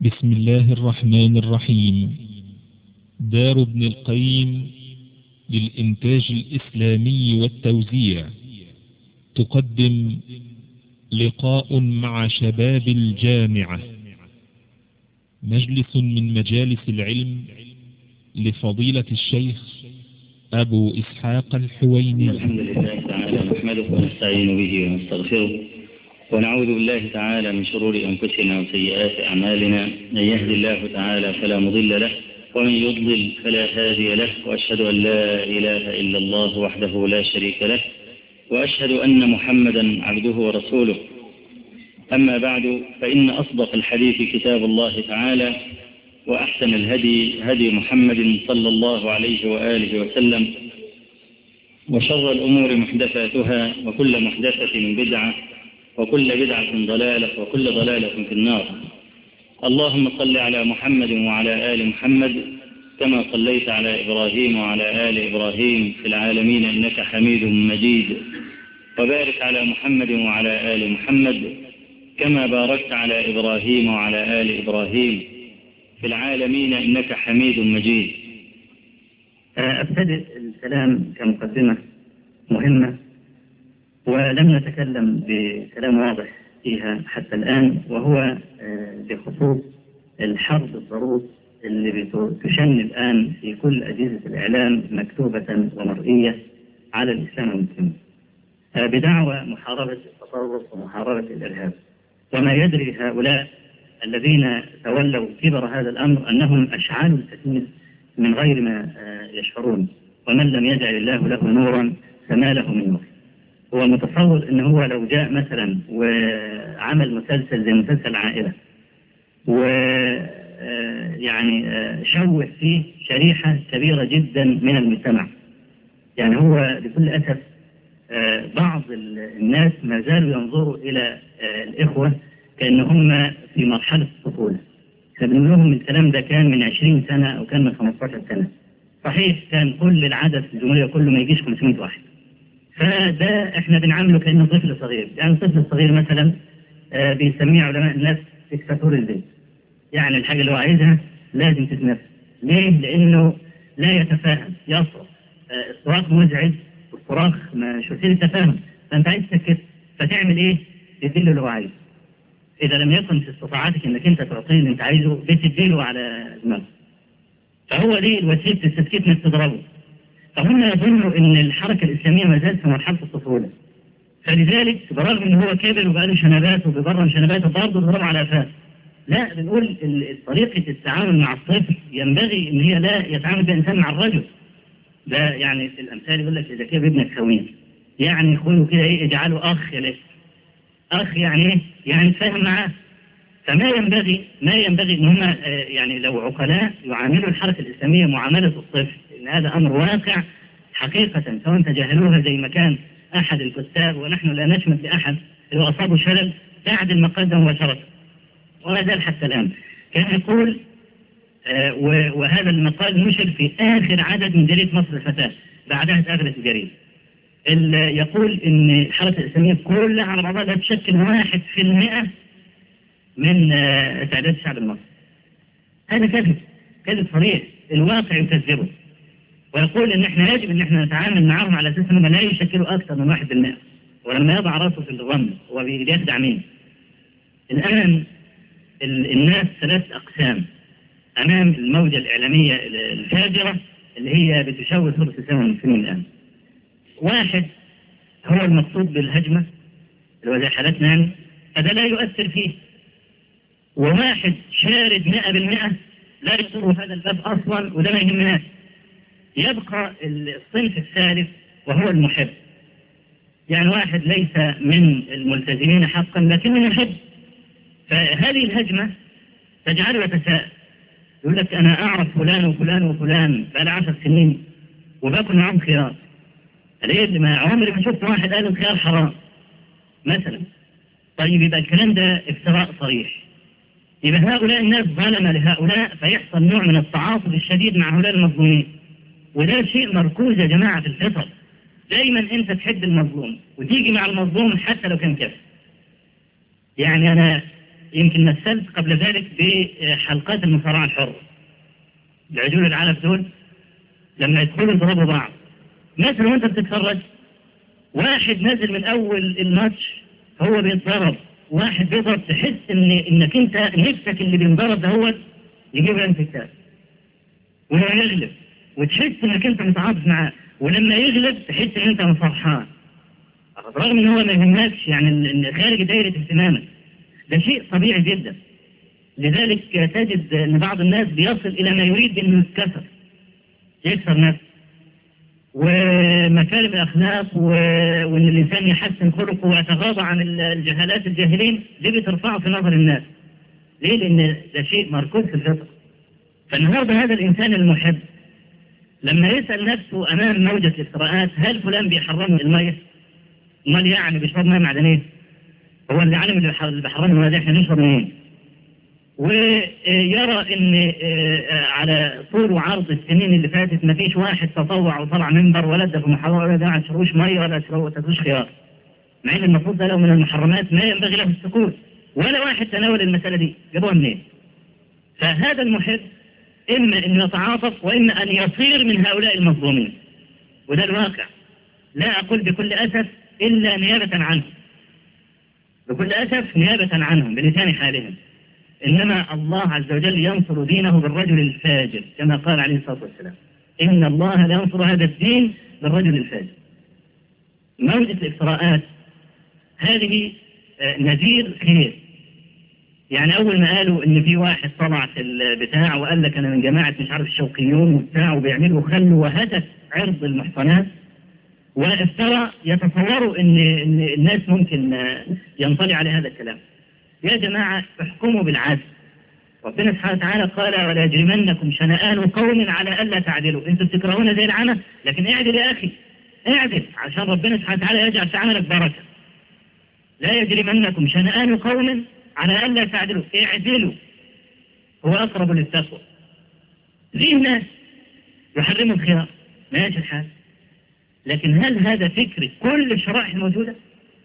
بسم الله الرحمن الرحيم. دار ابن القيم للإنتاج الإسلامي والتوزيع تقدم لقاء مع شباب الجامعة، مجلس من مجالس العلم لفضيلة الشيخ أبو إسحاق الحويني. الحمد لله تعالى نحمده ونستعين به ونستغفره، ونعوذ بالله تعالى من شرور أنفسنا وسيئات أعمالنا. من يهد الله تعالى فلا مضل له، ومن يضلل فلا هادي له، وأشهد أن لا إله إلا الله وحده لا شريك له، وأشهد أن محمدا عبده ورسوله. أما بعد، فإن أصدق الحديث كتاب الله تعالى، وأحسن الهدي هدي محمد صلى الله عليه وآله وسلم، وشر الأمور محدثاتها، وكل محدثة بدعة، وكل بدعة ضلالة، وكل ضلالة في النار. اللهم صل على محمد وعلى آل محمد كما صليت على إبراهيم وعلى آل إبراهيم في العالمين إنك حميد مجيد، وبارك على محمد وعلى آل محمد كما باركت على إبراهيم وعلى آل إبراهيم في العالمين إنك حميد مجيد. أبتدئ الكلام كمقدمة مهمة، ولم نتكلم بكلام واضح فيها حتى الآن، وهو بخصوص الحرب الضروس اللي بتشن الآن في كل أجهزة الإعلام مكتوبة ومرئية على الإسلام والمسلمين بدعوى محاربة التطرف ومحاربة الإرهاب. وما يدري هؤلاء الذين تولوا كبر هذا الأمر أنهم أشعلوا الفتيل من غير ما يشعرون، ومن لم يجعل الله له نورا فما له من نور. هو متصور أنه هو لو جاء مثلا وعمل مسلسل زي مسلسل عائلة ويعني شوه فيه شريحة كبيرة جدا من المجتمع، يعني هو بكل أسف بعض الناس ما زالوا ينظروا إلى الإخوة كأنهم في مرحلة الطفولة. فبنقول لهم الكلام ده كان من 20 سنة أو كان من 15 سنة. صحيح كان كل العدد في الجمهورية كله ما يجيش 500 واحد، فده احنا بنعامله كأنه طفل صغير. يعني طفل صغير مثلا بيسميه علماء النفس ديكتاتور البيت، يعني الحاجة اللي هو عايزها لازم تتنفذ. ليه؟ لأنه لا يتفاهم، يصرخ الصراخ مزعج، والصراخ مش وسيلة تفاهم، فأنت عايز تسكت، فتعمل إيه؟ تديله اللي هو عايزه. إذا لم يكن في استطاعتك إنك أنت تعطيه اللي أنت عايزه، بتديله على دماغه. فهو دي وسيلة التسكيت، إنك تضربه. فهم يظنوا ان الحركة الإسلامية ما زالت في مرحلة الطفولة، فلذلك برغم ان هو كبر وبقى له شنبات وبيبرم شنباته برضه بيضرب على أفاه. لا، بنقول طريقة التعامل مع الطفل ينبغي ان هي لا يتعامل بإنسان مع الرجل. لا، يعني الأمثال يقول لك إذا كان ابنك خوين، يعني خويه كده إيه، اجعله أخ له. أخ يعني إيه؟ يعني تفاهم معاه. فما ينبغي ان هم يعني لو عقلاء يعاملوا الحركة الإسلامية معاملة الطفل، إن هذا أمر واقع حقيقة، سواء تجاهلوها زي ما كان أحد الكتاب، ونحن لا نشمت لأحد لو أصابوا شلل بعد المقال ده مباشرة، وما زال حتى الآن. كان يقول وهذا المقال نشر في آخر عدد من جريدة مصر الفتاة، بعدها اتقفلت الجريدة. يقول إن الحركة الإسلامية كلها على بعضها لا تشكل 1% من تعداد الشعب المصري. هذا كذب صريح، الواقع يكذبه، ويقول ان احنا يجب ان احنا نتعامل معهم على اساس انهم لا يشكلوا اكثر من 1%، ولما يضع راسه في الرمل هو بيخدع مين؟ الان الناس 3 أقسام امام الموجة الاعلامية الفاجرة اللي هي بتشوه صورة الاسلام والمسلمين الان. واحد هو المقصود بالهجمة اللي هو زي حالتنا يعني، هذا لا يؤثر فيه. وواحد شارد 100% لا يضر هذا الباب أصلا، وده ما يهمناش. يبقى الصنف الثالث وهو المحب، يعني واحد ليس من الملتزمين حقا لكنه يحب. فهذه الهجمة تجعله يتساءل، يقول لك أنا أعرف فلان وفلان وفلان بقى 10 سنين وباكل معهم خيار، ليه اللي ما عمري ما شفت واحد قال الخيار حرام مثلا. طيب يبقى الكلام ده افتراء صريح. يبقى هؤلاء الناس ظلمة لهؤلاء، فيحصل نوع من التعاطف الشديد مع هؤلاء المظلومين، وده شيء مركوز يا جماعة في الفطر. دايما انت تحب المظلوم وتيجي مع المظلوم حتى لو كان كافر. يعني انا يمكن مثلت قبل ذلك بحلقات المصارعة الحرة. العجول العنف دول لما يدخلوا يضربوا بعض، مثلا وانت بتتفرج واحد نازل من اول الماتش هو بيتضرب، واحد بيضرب، تحس انك انت نفسك اللي بينضرب ده هو يجيب انت الكاس وهو يغلب، وتحس انك انت متعاطف معاه، ولما يغلب تحس ان انت فرحان رغم ان هو ما يهمكش، يعني خارج دائرة اهتمامك. ده شيء طبيعي جدا. لذلك تجد ان بعض الناس بيصل الى ما يريد انه يتكسر، يكسر نفسه، ومكارم الاخلاق وان الانسان يحسن خلقه ويتغاضى عن الجهالات الجاهلين دي بترفعه في نظر الناس. ليه؟ لان ده شيء مركوز في الفطر. فالنهارده هذا الانسان المحب لما يسال نفسه امام موجه الافتراءات هل فلان بيحرم الميه؟ امال يعني بيشرب ميه معدنيه؟ هو اللي علم اللي بيحرم الميه ده احنا نشرب منين؟ ويرى ان على طول وعرض السنين اللي فاتت ما فيش واحد تطوع وطلع منبر ولا ادى في محاضره ولا دعا شروش ميه ولا تدوش خيار، مع ان المفروض ده لو من المحرمات ما ينبغي له السكوت، ولا واحد تناول المساله دي. جابوها منين؟ فهذا المحب اما ان يتعاطف واما ان يصير من هؤلاء المظلومين، وده الواقع. لا اقول بكل اسف الا نيابه عنهم، بكل اسف نيابه عنهم بلسان حالهم. إنما الله عز وجل ينصر دينه بالرجل الفاجر كما قال عليه الصلاة والسلام: إن الله لا ينصر هذا الدين بالرجل الفاجر. موجة الافتراءات هذه نذير خير. يعني أول ما قالوا إن في واحد طلع في البتاع وقال لك أنا من جماعة مش عارف الشوقيون وبتاع وبيعملوا خل وهتك عرض المحصنات وافترى، يتصوروا إن الناس ممكن ينطلع على هذا الكلام. يا جماعة احكموا بالعدل. ربنا سبحانه وتعالى قال: ولا يجرمنكم شنآن قوم على ألا تعدلوا. انتم بتكرهون زي العمى، لكن اعدل يا أخي، اعدل عشان ربنا سبحانه وتعالى يجعل في عملك بركة. لا يجرمنكم شنآن قوم على ألا تعدلوا، اعدلوا هو أقرب للتقوى. زي الناس يحرموا الخيار، ماشي الحال، لكن هل هذا فكر كل الشرائح الموجودة؟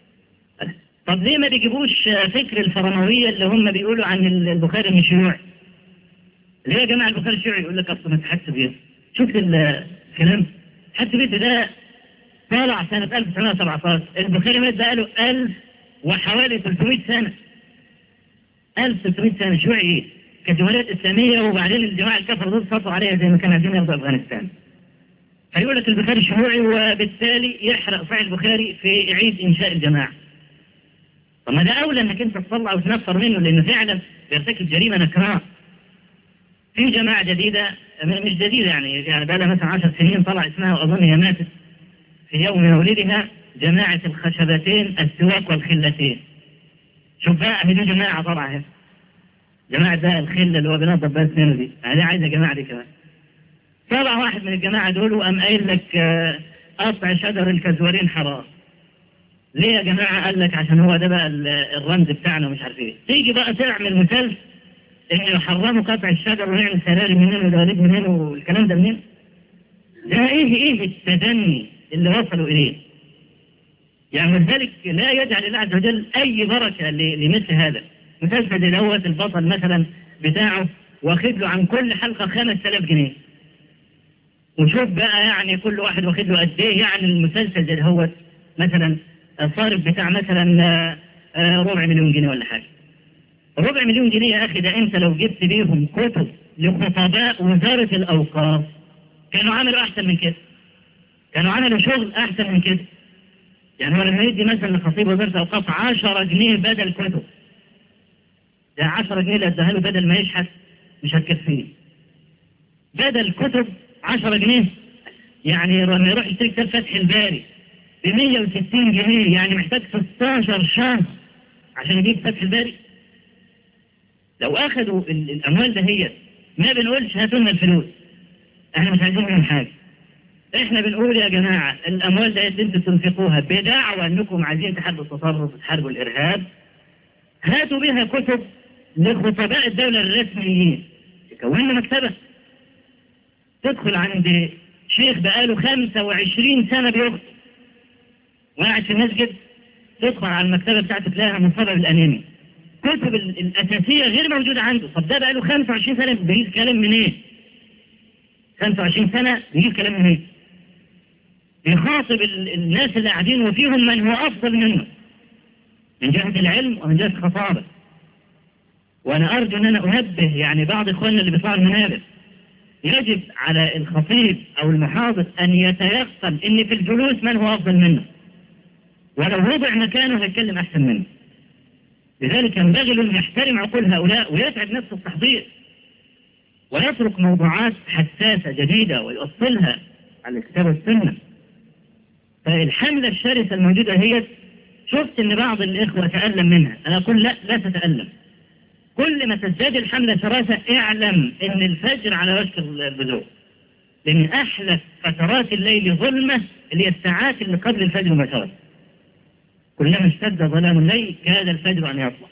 طب ليه ما بيجيبوش فكر الفرموية اللي هم بيقولوا عن البخاري انه شيوعي؟ ليه يا جماعة البخاري شيوعي؟ يقول لك اصلا متحس بيه. شوف الكلام، تحس بيه ده طالع سنة 1917، البخاري مات بقاله 1000 وحوالي 300 سنة. 1300 سنة شيوعي ايه؟ كجمهوريات إسلامية، وبعدين الجماعة الكفر دول سطوا عليها زي ما كانوا عايزين ياخدوا أفغانستان. فيقول لك البخاري شيوعي، وبالتالي يحرق صحيح البخاري في عيد إنشاء الجماعة. طب ما ده أولى أنك أنت تطلع وتنفر منه، لأنه فعلا بيرتكب جريمة نكراء. في جماعة جديدة، مش جديدة يعني بقى لها مثلا 10 سنين، طلع اسمها وأظن هي ماتت في يوم مولدها، جماعة الخشبتين السواك والخلتين. شوف بقى، هي دي جماعة طلع هنا، جماعة ده الخلة اللي هو بينظف بها اسنانه دي، هذه عايزة جماعة دي كمان. طلع واحد من الجماعة دول وقام قايل لك قطع شجر الكزورين حرام. ليه يا جماعة؟ قال لك عشان هو ده بقى الرمز بتاعنا ومش عارف ايه. تيجي بقى تعمل مثال انه يحرموا قطع الشجر ونعمل سلالم منين ودواليب منين والكلام ده منين؟ ده ايه التدني اللي وصلوا اليه؟ يعني ولذلك لا يجعل الله عز وجل اي بركة لمثل هذا. مسلسل الاول البطل مثلا بتاعه واخد له عن كل حلقة 5000 جنيه. وشوف بقى يعني كل واحد واخد له قد ايه، يعني المسلسل ده هو مثلا صارف بتاع مثلا 250,000 جنيه ولا حاجة. 250,000 جنيه يا أخي، ده أنت لو جبت بيهم كتب لخطباء وزارة الأوقاف كانوا عملوا أحسن من كده، كانوا عملوا شغل أحسن من كده. يعني هو لما يدي مثلا لخطيب وزارة الأوقاف 10 جنيه بدل كتب، ده 10 جنيه اللي اداها له بدل ما يشحت مش هتكفيه. بدل كتب 10 جنيه، يعني لما يروح يشتري كتاب فتح الباري ب 160 جنيه، يعني محتاج 16 شهر عشان يجيب فتح الباري. لو اخذوا الاموال ده هي ما بنقولش هاتوا لنا الفلوس، احنا مش عايزين منهم حاجه. احنا بنقول يا جماعه الاموال ده اللي انتم تنفقوها بدعوى انكم عايزين تحاربوا التطرف وتحاربوا الارهاب، هاتوا بها كتب لخطباء الدوله الرسميين، يكونوا مكتبه. تدخل عند شيخ بقاله 25 سنه بيخطب وقاعد في المسجد، تدخل على المكتبه بتاعته تلاقيها منصبه بالانيمي، كتب الأساسية غير موجودة عنده. طب ده بقى له 25 سنة بيجيب كلام منين؟ 25 سنة بيجيب كلام منين؟ بيخاطب الناس اللي قاعدين وفيهم من هو أفضل منه من جهة العلم ومن جهة الخطابة. وأنا أرجو أن أنا أنبه يعني بعض إخواننا اللي بيطلعوا المنابر، يجب على الخطيب أو المحاضر أن يتيقن أن في الجلوس من هو أفضل منه، ولو وضع مكانه هيتكلم أحسن منه. لذلك ينبغي أن يحترم عقول هؤلاء ويتعب نفسه التحضير، ويترك موضوعات حساسة جديدة ويؤصلها على الكتاب والسنة. فالحملة الشرسة الموجودة هي، شفت أن بعض الإخوة تألم منها، أنا أقول لا تتألم. كل ما تزداد الحملة شراسة اعلم أن الفجر على وشك البدور، لأن أحلى فترات الليل ظلمة اللي هي الساعات اللي قبل الفجر مباشرة. كلما اشتد ظلام الليل كاد الفجر أن يطلع.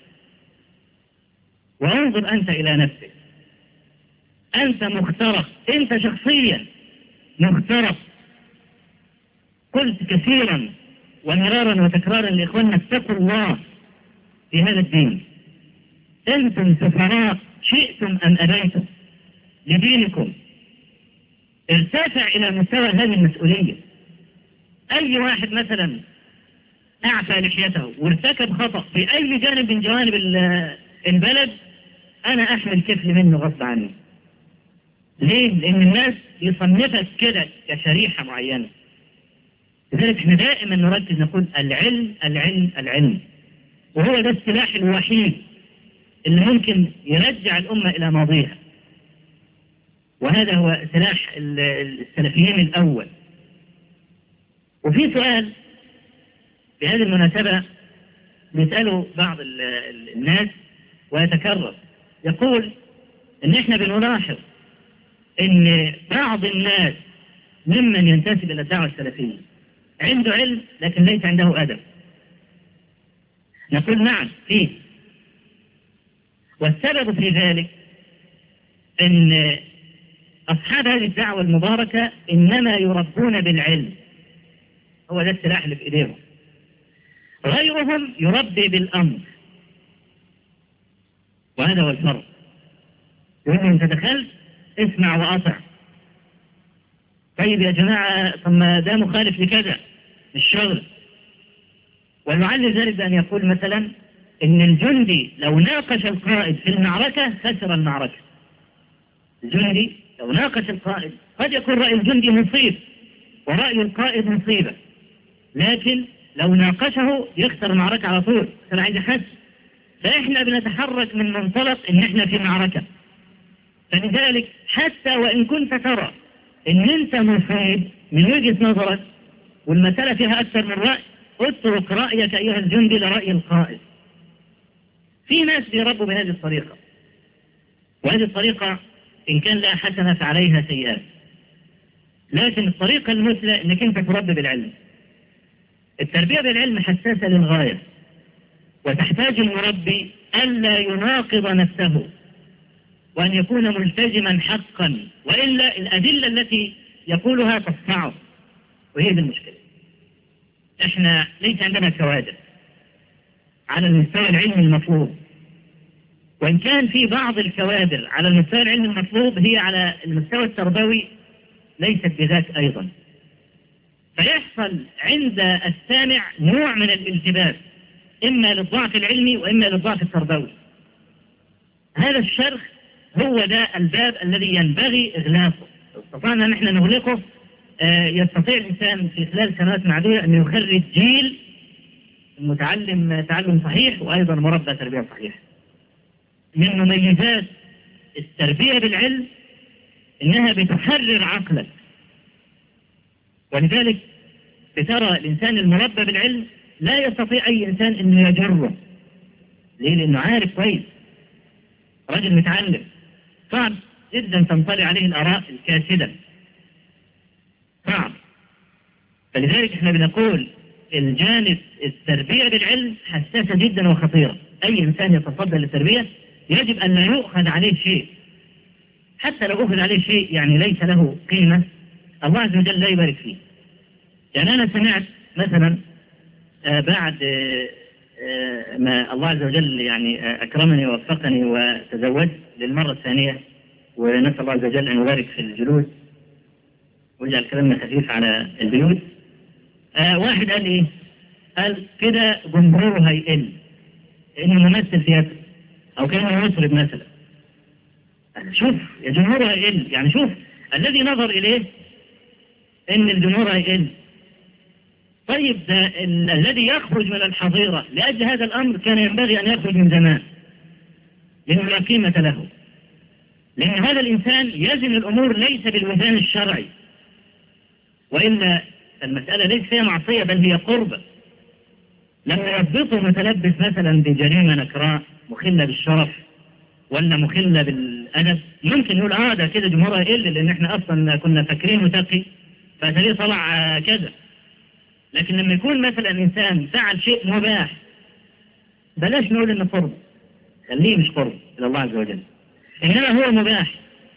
وانظر أنت إلى نفسك، أنت مخترق، أنت شخصيا مخترق. قلت كثيرا ومرارا وتكرارا لإخواننا اتقوا الله في هذا الدين. أنتم سفراء شئتم أم أبيتم لدينكم. ارتفع إلى مستوى هذه المسؤولية. أي واحد مثلا أعفى لحيته وارتكب خطأ في أي جانب من جوانب البلد، أنا أحمل كفل منه غصب عني. ليه؟ لأن الناس يصنفك كده كشريحة معينة. لذلك احنا دائما نركز نقول العلم العلم العلم، وهو ده السلاح الوحيد اللي ممكن يرجع الأمة إلى ماضيها. وهذا هو سلاح السلفيين الأول. وفي سؤال بهذه المناسبة بيسأله بعض الناس ويتكرر، يقول إن إحنا بنلاحظ إن بعض الناس ممن ينتسب إلى الدعوة السلفية عنده علم لكن ليس عنده أدب. نقول نعم فيه، والسبب في ذلك أن أصحاب هذه الدعوة المباركة إنما يربون بالعلم، هو ده السلاح اللي في إيديهم. غيرهم يربي بالأمر، وهذا هو الفرق. يقول أنت دخلت اسمع وأطع. طيب يا جماعة، طب ما ده مخالف لكذا الشغل. والمعلم ذلك بأن يقول مثلا إن الجندي لو ناقش القائد في المعركة خسر المعركة. الجندي لو ناقش القائد، قد يكون رأي الجندي مصيب ورأي القائد مصيبة، لكن لو ناقشه يخسر المعركة على طول. أنا عايز أحس. فإحنا بنتحرك من منطلق إن إحنا في معركة. فلذلك حتى وإن كنت ترى إن أنت مصيب من وجهة نظرك والمسألة فيها أكثر من رأي، اترك رأيك أيها الجندي لرأي القائد. في ناس بيربوا بهذه الطريقة، وهذه الطريقة إن كان لها حسنة فعليها سيئات، لكن الطريقة المثلى إنك أنت تربي بالعلم. التربية بالعلم حساسة للغاية، وتحتاج المربي ألا يناقض نفسه وأن يكون ملتزما حقا، وإلا الأدلة التي يقولها تصنعه. وهي دي المشكلة. إحنا ليس عندنا كوادر على المستوى العلمي المطلوب، وإن كان في بعض الكوادر على المستوى العلمي المطلوب هي على المستوى التربوي ليست بذاك أيضا. فيحصل عند السامع نوع من الالتباس، إما للضعف العلمي وإما للضعف التربوي. هذا الشرخ هو ده الباب الذي ينبغي إغلاقه. لو استطعنا نحن نغلقه يستطيع الإنسان في خلال سنوات معدودة أن يخرج جيل متعلم تعلم صحيح وأيضا مربى تربية صحيحة. من مميزات التربية بالعلم إنها بتحرر عقلك، ولذلك بترى الإنسان المربى بالعلم لا يستطيع أي إنسان أنه يجره. ليه؟ لأنه عارف كويس. رجل متعلم صعب جدا تنطلي عليه الآراء الكاسدة، صعب. فلذلك احنا بنقول الجانب التربية بالعلم حساسة جدا وخطيرة. أي إنسان يتصدى للتربية يجب أن لا يؤخذ عليه شيء، حتى لو أخذ عليه شيء يعني ليس له قيمة الله عز وجل لا يبارك فيه. يعني أنا سمعت مثلا بعد ما الله عز وجل يعني أكرمني ووفقني وتزوجت للمرة الثانية، ونسأل الله عز وجل أن يبارك في الجلود ويجعل كلامنا خفيف على البيوت. واحد قال إيه؟ قال كده جمهوره هيقل إنه ممثل سياسي أو كانه يطرب مثلا. شوف يا جمهوره هيقل، يعني شوف الذي نظر إليه إن الجمهور هيقل. طيب ده الذي يخرج من الحظيرة لأجل هذا الأمر كان ينبغي أن يخرج من زمان، لأنه لا قيمة له، لأن هذا الإنسان يزن الأمور ليس بالوزان الشرعي، وإلا المسألة ليس فيها معصية بل هي قربة. لما يضبطه متلبس مثلا بجريمة نكراء مخلة بالشرف ولا مخلة بالأدب، ممكن يقول ده كده جمهورها يقل لأن احنا أصلا كنا فاكرينه تقي فأتليه طلع كذا. لكن لما يكون مثلا إنسان فعل شيء مباح بلاش نقول إنه قرب، خليه مش قرب إلى الله عز وجل، إنما هو مباح.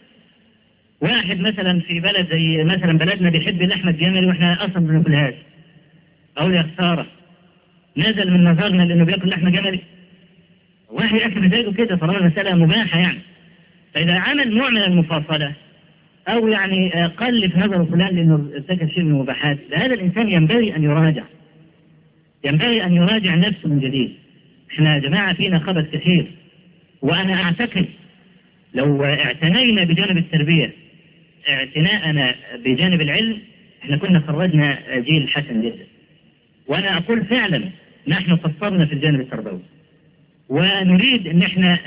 واحد مثلا في بلد زي مثلا بلدنا بيحب اللحمة الجملي وإحنا أصلا ما بناكلهاش، أقول يا خسارة نزل من نظرنا لأنه بياكل لحمة جملي. واحد يأكل مزاجه كده طالما المسألة مباحة يعني. فإذا عمل نوع من المفاصلة أو يعني قل في نظر فلان لأنه ارتكب شيء من المباحات، هذا الإنسان ينبغي أن يراجع، ينبغي أن يراجع نفسه من جديد. إحنا يا جماعة فينا خبث كثير، وأنا أعتقد لو اعتنينا بجانب التربية اعتناءنا بجانب العلم إحنا كنا خرجنا جيل حسن جدا. وأنا أقول فعلا نحن قصرنا في الجانب التربوي، ونريد أن إحنا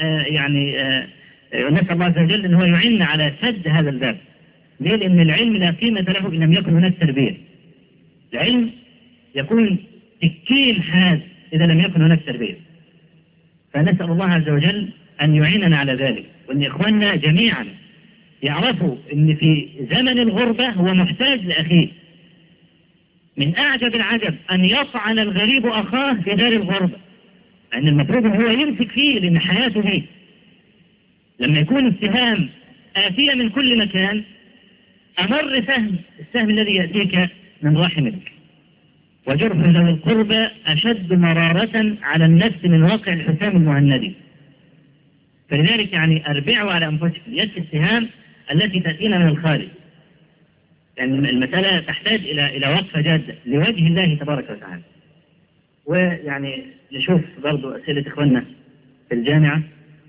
نسأل الله عز وجل أن هو يعيننا على سد هذا الباب. ليه؟ لأن العلم لا قيمة له إن لم يكن هناك تربية. العلم يكون تكيل حاد إذا لم يكن هناك تربية. فنسأل الله عز وجل أن يعيننا على ذلك، وأن إخواننا جميعا يعرفوا أن في زمن الغربة هو محتاج لأخيه. من أعجب العجب أن يطعن الغريب أخاه في دار الغربة، لأن المفروض هو يمسك فيه لأن حياته فيه. لما يكون السهام آتية من كل مكان، أمر السهم الذي يأتيك من رحمك، وجرح ذوي القربى أشد مرارة على النفس من واقع الحسام المهندي. فلذلك يعني أربعوا على أنفسكم يد السهام التي تأتينا من الخارج. يعني المسألة تحتاج إلى وقفة جادة لوجه الله تبارك وتعالى. ويعني نشوف برضو أسئلة إخواننا في الجامعة.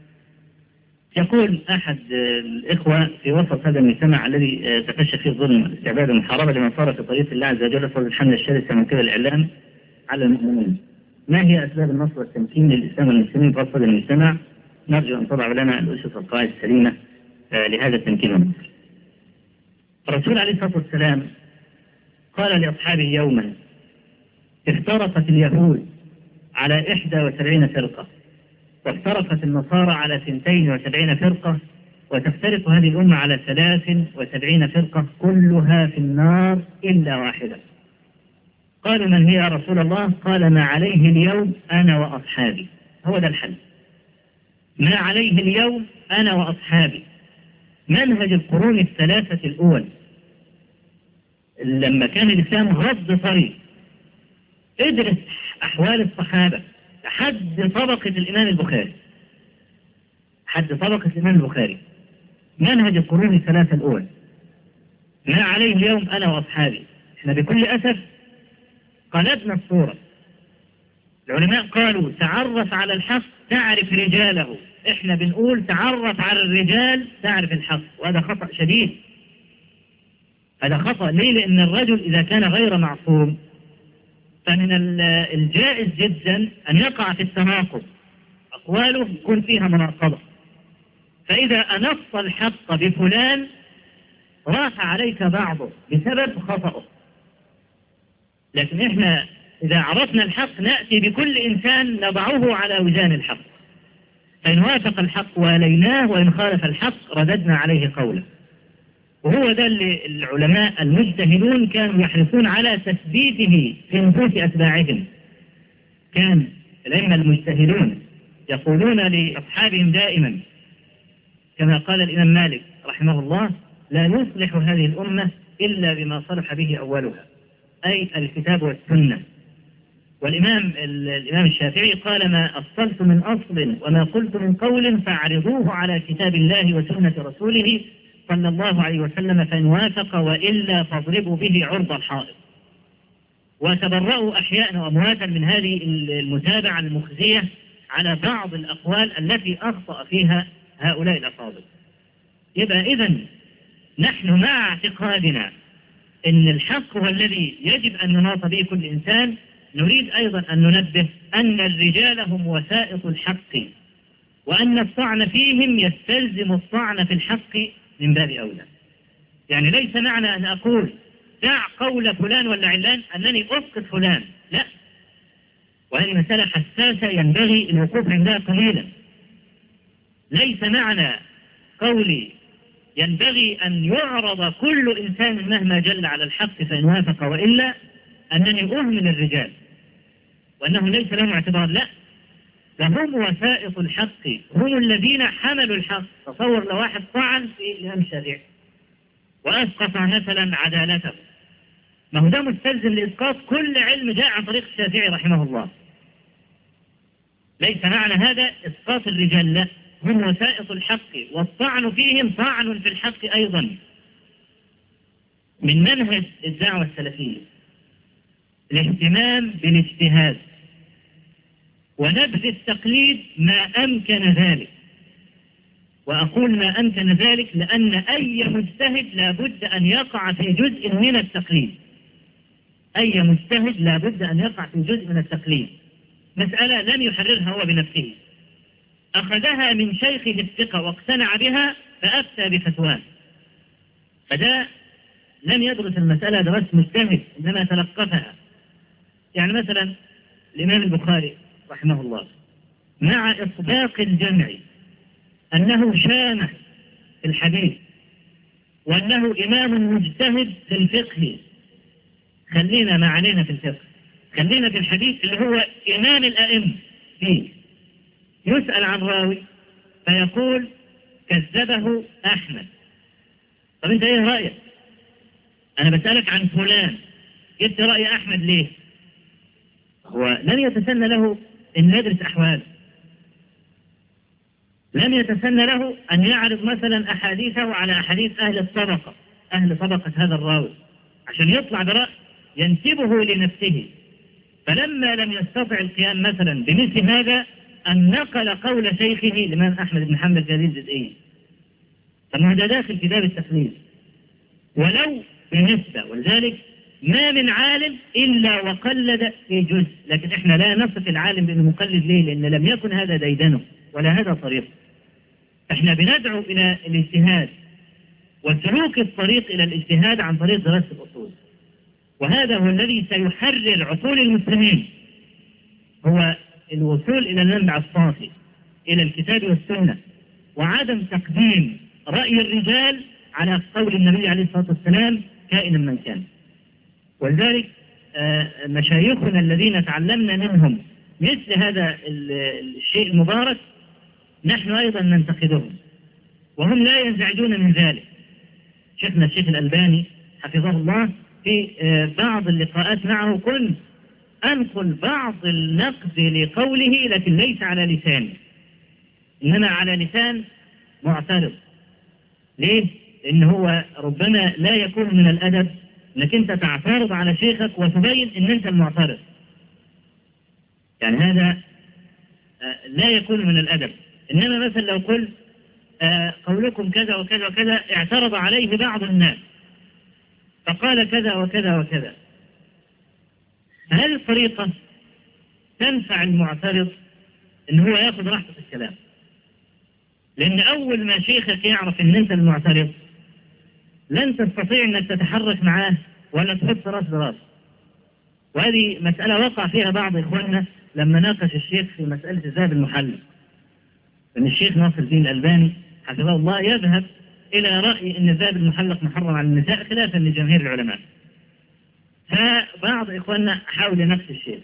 يقول أحد الإخوة في وسط هذا المجتمع الذي تفشى فيه الظلم والاستعباد والمحاربة لمن صار في طريق الله عز وجل فضل الحملة الشرسة من قبل الإعلام على المؤمنين، ما هي أسباب النصر والتمكين للإسلام والمسلمين في وسط المجتمع؟ نرجو أن تضع لنا الأسس والقواعد السليمة لهذا التمكين والنصر. الرسول عليه الصلاة والسلام قال لأصحابه يوما: افترقت اليهود على 71 فرقة، وافترقت النصارى على 72 فرقة، وتفترق هذه الأمة على 73 فرقة كلها في النار إلا واحدة. قالوا: من هي يا رسول الله؟ قال: ما عليه اليوم أنا وأصحابي. هو ده الحل، ما عليه اليوم أنا وأصحابي. منهج القرون الثلاثة الأول لما كان الإسلام غض طريق، ادرس أحوال الصحابة لحد طبقة الإمام البخاري، حد طبقة الإمام البخاري، منهج القرون الثلاثة الأول ما عليه اليوم أنا وأصحابي. احنا بكل أسف قلبنا الصورة. العلماء قالوا: تعرف على الحق تعرف رجاله، احنا بنقول تعرف على الرجال تعرف الحق، وهذا خطأ شديد. هذا خطأ. ليه؟ لأن الرجل إذا كان غير معصوم فمن الجائز جدا أن يقع في التناقض، أقواله يكون فيها مناقضة. فإذا أنص الحق بفلان راح عليك بعضه بسبب خطأه. لكن إحنا إذا عرفنا الحق نأتي بكل إنسان نضعه على وزان الحق، فإن وافق الحق واليناه، وإن خالف الحق رددنا عليه قوله. وهو ده اللي العلماء المجتهدون كانوا يحرصون على تثبيته في نفوس أتباعهم. كان الأئمة المجتهدون يقولون لأصحابهم دائما كما قال الإمام مالك رحمه الله: لا يصلح هذه الأمة إلا بما صلح به أولها، أي الكتاب والسنة. الإمام الشافعي قال: ما أصلت من أصل وما قلت من قول فاعرضوه على كتاب الله وسنة رسوله صلى الله عليه وسلم، فإن وافق وإلا فاضربوا به عرض الحائط. وتبرأوا أحياء وأمواتا من هذه المتابعة المخزية على بعض الأقوال التي أخطأ فيها هؤلاء الأفاضل. يبقى إذن نحن مع اعتقادنا أن الحق هو الذي يجب أن يناط به كل إنسان، نريد أيضا أن ننبه أن الرجال هم وسائط الحق، وأن الطعن فيهم يستلزم الطعن في الحق من باب أولى. يعني ليس معنى أن أقول دع قول فلان ولا علان أنني أسقط فلان، لا، وهذه مسألة حساسة ينبغي الوقوف عندها قليلا. ليس معنى قولي ينبغي أن يعرض كل إنسان مهما جل على الحق فإن وافق وإلا أنني أهمل الرجال وأنه ليس لهم اعتبار، لا، فهم وسائط الحق، هم الذين حملوا الحق. تصور لو واحد طعن في الإمام الشافعي وأسقط مثلا عدالته، ما هو ده مستلزم لإسقاط كل علم جاء عن طريق الشافعي رحمه الله. ليس معنى هذا إسقاط الرجال، لا، هم وسائط الحق، والطعن فيهم طعن في الحق أيضا. من منهج الدعوة السلفية الاهتمام بالاجتهاد ونبذ التقليد ما أمكن ذلك. وأقول ما أمكن ذلك لأن أي مجتهد لابد أن يقع في جزء من التقليد. أي مجتهد لابد أن يقع في جزء من التقليد. مسألة لم يحررها هو بنفسه، أخذها من شيخه الثقة واقتنع بها فأفتى بفتواه، فده لم يدرس المسألة درس مجتهد إنما تلقفها. يعني مثلا الإمام البخاري رحمه الله مع إطباق الجمع أنه شامه في الحديث وأنه إمام مجتهد في الفقه، خلينا ما علينا في الفقه، خلينا في الحديث اللي هو إمام الأئمة فيه. يسأل عن راوي فيقول كذبه أحمد. طب أنت إيه رأيك؟ أنا بسألك عن فلان، جبت رأي أحمد ليه؟ هو لن يتسنى له أن يدرس أحواله، لم يتسنى له أن يعرض مثلا أحاديثه على أحاديث أهل الطبقة، أهل طبقة هذا الراوي، عشان يطلع برأي ينسبه لنفسه. فلما لم يستطع القيام مثلا بمثل هذا أن نقل قول شيخه الإمام أحمد بن حنبل في هذه الجزئية، فما ده داخل في باب التقليد ولو بالنسبة. ولذلك ما من عالم إلا وقلد في جزء، لكن إحنا لا نصف العالم بأنه مقلد. ليه؟ لأن لم يكن هذا ديدنه ولا هذا طريقه. إحنا بندعو إلى الاجتهاد وسلوك الطريق إلى الاجتهاد عن طريق دراسة الأصول، وهذا هو الذي سيحرر عقول المسلمين، هو الوصول إلى المنبع الصافي، إلى الكتاب والسنة، وعدم تقديم رأي الرجال على قول النبي عليه الصلاة والسلام كائنا من كان. ولذلك مشايخنا الذين تعلمنا منهم مثل هذا الشيء المبارك نحن أيضا ننتقدهم وهم لا ينزعجون من ذلك. شيخنا الشيخ الألباني حفظه الله في بعض اللقاءات معه كنت أنقل بعض النقد لقوله لكن ليس على لسان، إنما على لسان معترض. ليه؟ إن هو ربما لا يكون من الأدب إنك أنت تعترض على شيخك وتبين إن أنت المعترض، يعني هذا لا يكون من الأدب. إنما مثلا لو قلت قولكم كذا وكذا وكذا اعترض عليه بعض الناس فقال كذا وكذا وكذا، هذه الطريقة تنفع المعترض إن هو يأخذ راحته في الكلام، لأن أول ما شيخك يعرف إن أنت المعترض لن تستطيع أنك تتحرك معاه ولا تحط راس براس. وهذه مسألة وقع فيها بعض إخواننا لما ناقش الشيخ في مسألة الذهب المحلل، أن الشيخ ناصر الدين الألباني حفظه الله يذهب إلى رأي أن الذهب المحلق محرم على النساء خلافا لجماهير العلماء. فبعض إخواننا حاول نفس الشيء،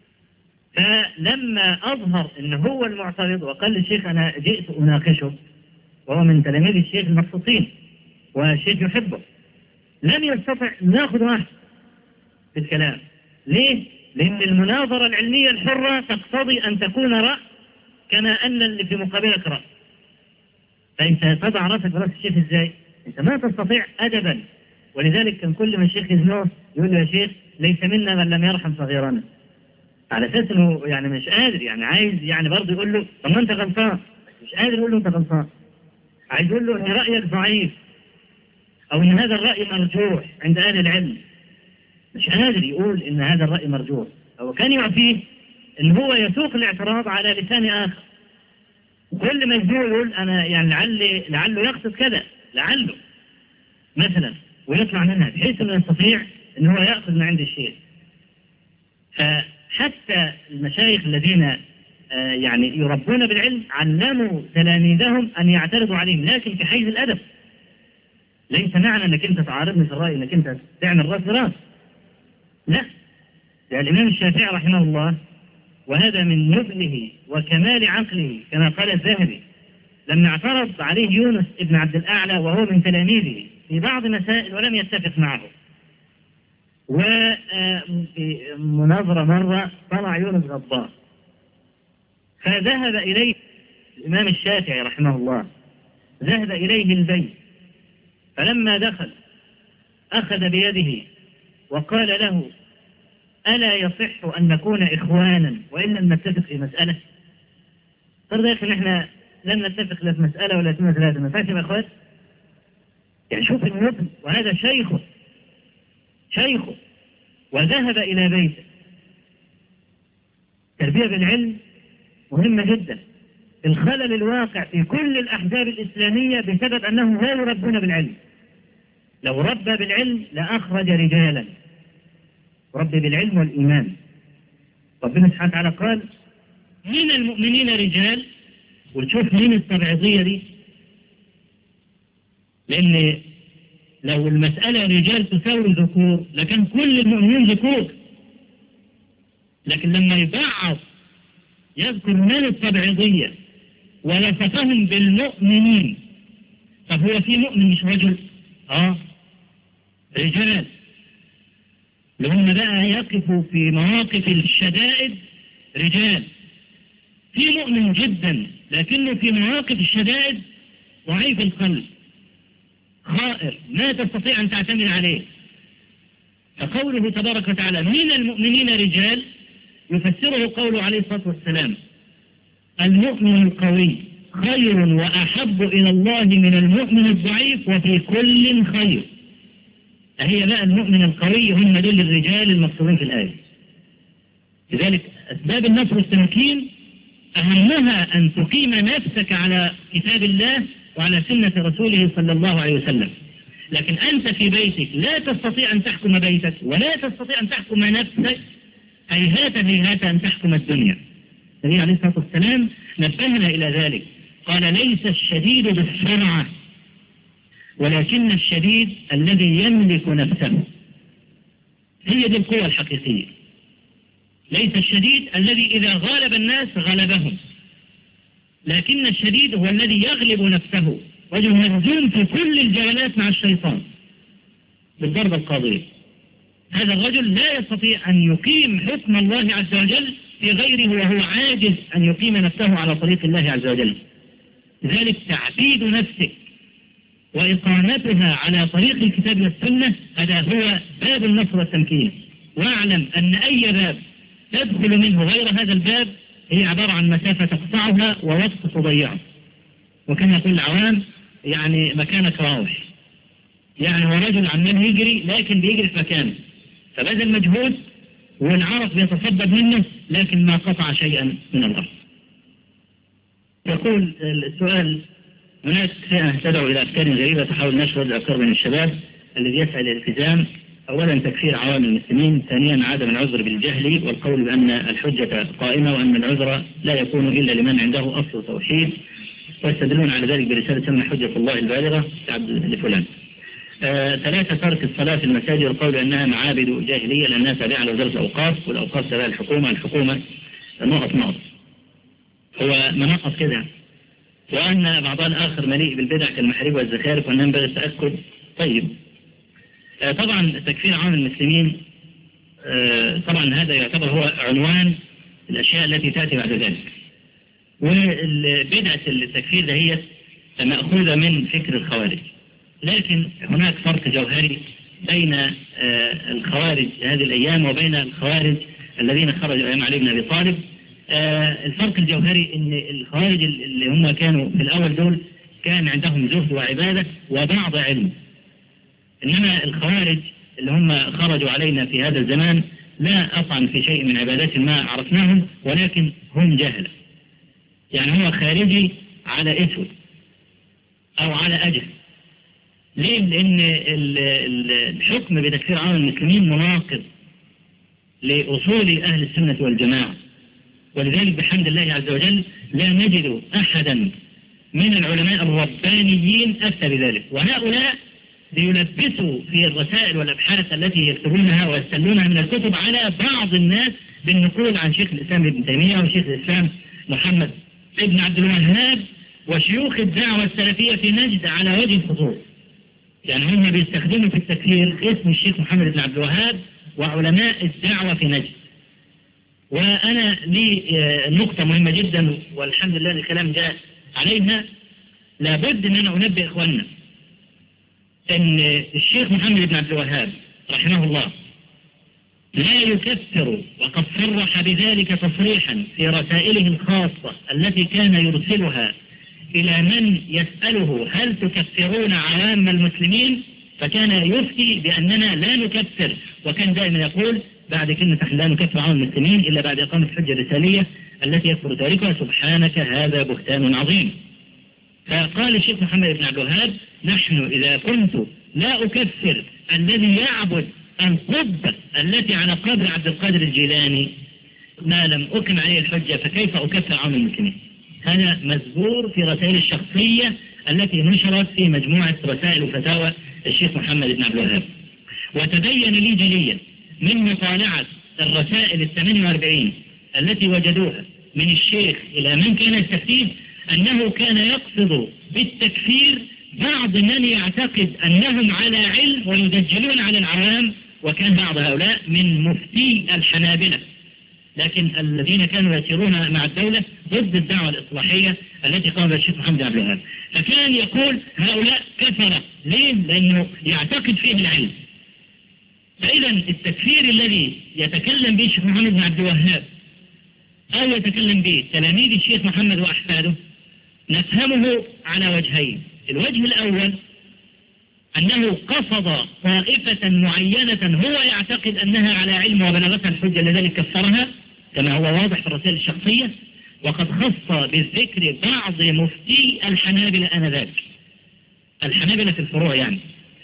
فلما أظهر أنه هو المعترض وقال للشيخ أنا جئت أناقشه وهو من تلاميذ الشيخ المبسوطين والشيخ يحبه، لم يستطع ناخذ واحد في الكلام. ليه؟ لأن المناظرة العلمية الحرة تقتضي أن تكون رأي كما أن اللي في مقابلك رأي. فأنت تضع رأسك برأس الشيخ إزاي؟ أنت ما تستطيع أدبا. ولذلك كان كل ما الشيخ يزنوه يقول له يا شيخ ليس منا من لم يرحم صغيرنا، على أساس أنه يعني مش قادر، يعني عايز يعني برضه يقول له طب ما أنت غلطان، مش قادر يقول له أنت غلطان، عايز يقول له أن رأيك ضعيف أو أن هذا الرأي مرجوح عند أهل العلم، مش قادر يقول أن هذا الرأي مرجوح. هو كان يعفيه أن هو يسوق الاعتراض على لسان آخر، كل ما يقول أنا يعني لعله يقصد كذا، لعله مثلا، ويطلع منها بحيث أنه يستطيع أن هو يأخذ من عند الشيخ. فحتى المشايخ الذين يعني يربون بالعلم علموا تلاميذهم أن يعترضوا عليهم، لكن في حيز الأدب. ليس معنى أنك أنت تعارضني في الرأي أنك أنت تعمل راس براس، لا. الإمام الشافعي رحمه الله، وهذا من نبله وكمال عقله كما قال الذهبي، لما اعترض عليه يونس ابن عبد الأعلى وهو من تلاميذه في بعض مسائل ولم يتفق معه، وفي مناظرة مرة طلع يونس غضبان، فذهب إليه الإمام الشافعي رحمه الله، ذهب إليه البيت، فلما دخل أخذ بيده وقال له ألا يصح أن نكون إخوانا وإن لم نتفق في مسألة؟ فرض يا أخي نحن لم نتفق لا في مسألة ولا في مسألة، ما فاتم أخوات. يعني شوف النبل، وهذا شيخه وذهب إلى بيته. التربية بالعلم مهمة جدا. الخلل الواقع في كل الأحزاب الإسلامية بسبب أنهم لا يربون بالعلم. لو ربى بالعلم لأخرج رجالا، ربي بالعلم والإيمان. ربنا سبحانه وتعالى قال من المؤمنين رجال، وتشوف مين التبعيضية دي، لأن لو المسألة رجال تساوي ذكور لكان كل المؤمنين ذكور، لكن لما يبعض يذكر من التبعيضية ولفتهم بالمؤمنين، طب هو في مؤمن مش رجل؟ رجال لهم بقى يقفوا في مواقف الشدائد رجال. في مؤمن جدا لكنه في مواقف الشدائد ضعيف القلب خائر، ما تستطيع أن تعتمد عليه. فقوله تبارك وتعالى من المؤمنين رجال يفسره قوله عليه الصلاة والسلام المؤمن القوي خير وأحب إلى الله من المؤمن الضعيف وفي كل خير. فهي بقى المؤمن القوي هم دول الرجال المقصودين في الآية. لذلك أسباب النصر والتمكين أهمها أن تقيم نفسك على كتاب الله وعلى سنة رسوله صلى الله عليه وسلم. لكن أنت في بيتك لا تستطيع أن تحكم بيتك ولا تستطيع أن تحكم نفسك، هيهات أن تحكم الدنيا. النبي عليه الصلاة والسلام نبهنا إلى ذلك، قال ليس الشديد بالسرعة ولكن الشديد الذي يملك نفسه. هي دي القوة الحقيقية. ليس الشديد الذي إذا غالب الناس غلبهم، لكن الشديد هو الذي يغلب نفسه، رجل مهزوم في كل الجولات مع الشيطان بالضربة القاضية. هذا الرجل لا يستطيع أن يقيم حكم الله عز وجل في غيره وهو عاجز أن يقيم نفسه على طريق الله عز وجل. لذلك تعبيد نفسك وإقامتها على طريق الكتاب والسنة هذا هو باب النصر والتمكين. واعلم أن أي باب تدخل منه غير هذا الباب هي عبارة عن مسافة تقطعها ووقت تضيعه. وكما يقول العوام يعني مكانك راوح، يعني هو رجل عمال يجري لكن بيجري في مكانه، فبذل مجهود والعرق بيتصبب منه لكن ما قطع شيئا من الأرض. يقول السؤال هناك فئة تدعو إلى أفكار غريبة تحاول نشر الأفكار بين الشباب الذي يسعى للالتزام. أولا تكفير عوام المسلمين، ثانيا عدم العذر بالجهل والقول بأن الحجة قائمة وأن العذر لا يكون إلا لمن عنده أصل توحيد، ويستدلون على ذلك برسالة سمى حجة الله البالغة لفلان. ثلاثة ترك الصلاة في المساجد والقول أنها معابد جاهلية لأنها تابعة لوزارة الأوقاف والأوقاف تابعة الحكومة نقط هو منقط كده، وأن بعضها الآخر مليء بالبدع كالمحاريب والزخارف وأن ينبغي التأكد. طيب طبعا تكفير عام المسلمين طبعا هذا يعتبر هو عنوان الأشياء التي تأتي بعد ذلك. وبدعة التكفير ده هي مأخوذة من فكر الخوارج، لكن هناك فرق جوهري بين الخوارج هذه الأيام وبين الخوارج الذين خرجوا أيام علي بن أبي طالب. الفرق الجوهري أن الخوارج اللي هم كانوا في الأول دول كان عندهم زهد وعبادة وبعض علم، إنما الخوارج اللي هم خرجوا علينا في هذا الزمان لا أطعن في شيء من عبادات ما عرفناهم، ولكن هم جهلة. يعني هو خارجي على أسود أو على أجل. ليه؟ لأن الحكم بتكفير عام المسلمين مناقض لأصول أهل السنة والجماعة، ولذلك بحمد الله عز وجل لا نجد أحدا من العلماء الربانيين أفتى بذلك، وهؤلاء ليلبسوا في الرسائل والأبحاث التي يكتبونها ويستلونها من الكتب على بعض الناس بالنقول عن شيخ الإسلام ابن تيمية وشيخ الإسلام محمد ابن عبد الوهاب وشيوخ الدعوة السلفية في نجد على وجه الخصوص. يعني هم بيستخدموا في التكفير اسم الشيخ محمد بن عبد الوهاب وعلماء الدعوة في نجد. وأنا لي نقطة مهمة جدا والحمد لله الكلام جاء عليها، لابد أن أنا أنبه إخواننا أن الشيخ محمد بن عبد الوهاب رحمه الله لا يكفر، وقد صرح بذلك تصريحا في رسائله الخاصة التي كان يرسلها إلى من يسأله هل تكفرون عوام المسلمين، فكان يفتي بأننا لا نكفر، وكان دائما يقول بعد كلمة لا نكفر عوام المسلمين إلا بعد إقامة الحجة الرسالية التي يكفر تاركها سبحانك هذا بهتان عظيم. فقال الشيخ محمد بن عبد الوهاب نحن إذا كنت لا أكفر الذي يعبد القبة التي على قبر عبد القادر الجيلاني ما لم أقم عليه الحجة فكيف أكفر عوام المسلمين. هذا مذكور في رسائل الشخصية التي نشرت في مجموعة رسائل وفتاوى الشيخ محمد بن عبد الوهاب. وتبين لي جليا من مطالعة الرسائل 48 التي وجدوها من الشيخ إلى من كان يستفتيه أنه كان يقصد بالتكفير بعض من يعتقد أنهم على علم ويدجلون على العوام، وكان بعض هؤلاء من مفتي الحنابلة، لكن الذين كانوا يسيرون مع الدولة ضد الدعوة الإصلاحية التي قام بها الشيخ محمد بن عبد الوهاب. فكان يقول هؤلاء كفرة. ليه؟ لأنه يعتقد فيه العلم. فإذا التكفير الذي يتكلم به الشيخ محمد بن عبد الوهاب أو يتكلم به تلاميذ الشيخ محمد وأحفاده نفهمه على وجهين. الوجه الأول أنه قصد طائفة معينة هو يعتقد أنها على علم وبلغتها الحجة لذلك كفرها كما هو واضح في الرسائل الشخصية، وقد خص بالذكر بعض مفتي الحنابلة آنذاك، الحنابلة في الفروع يعني.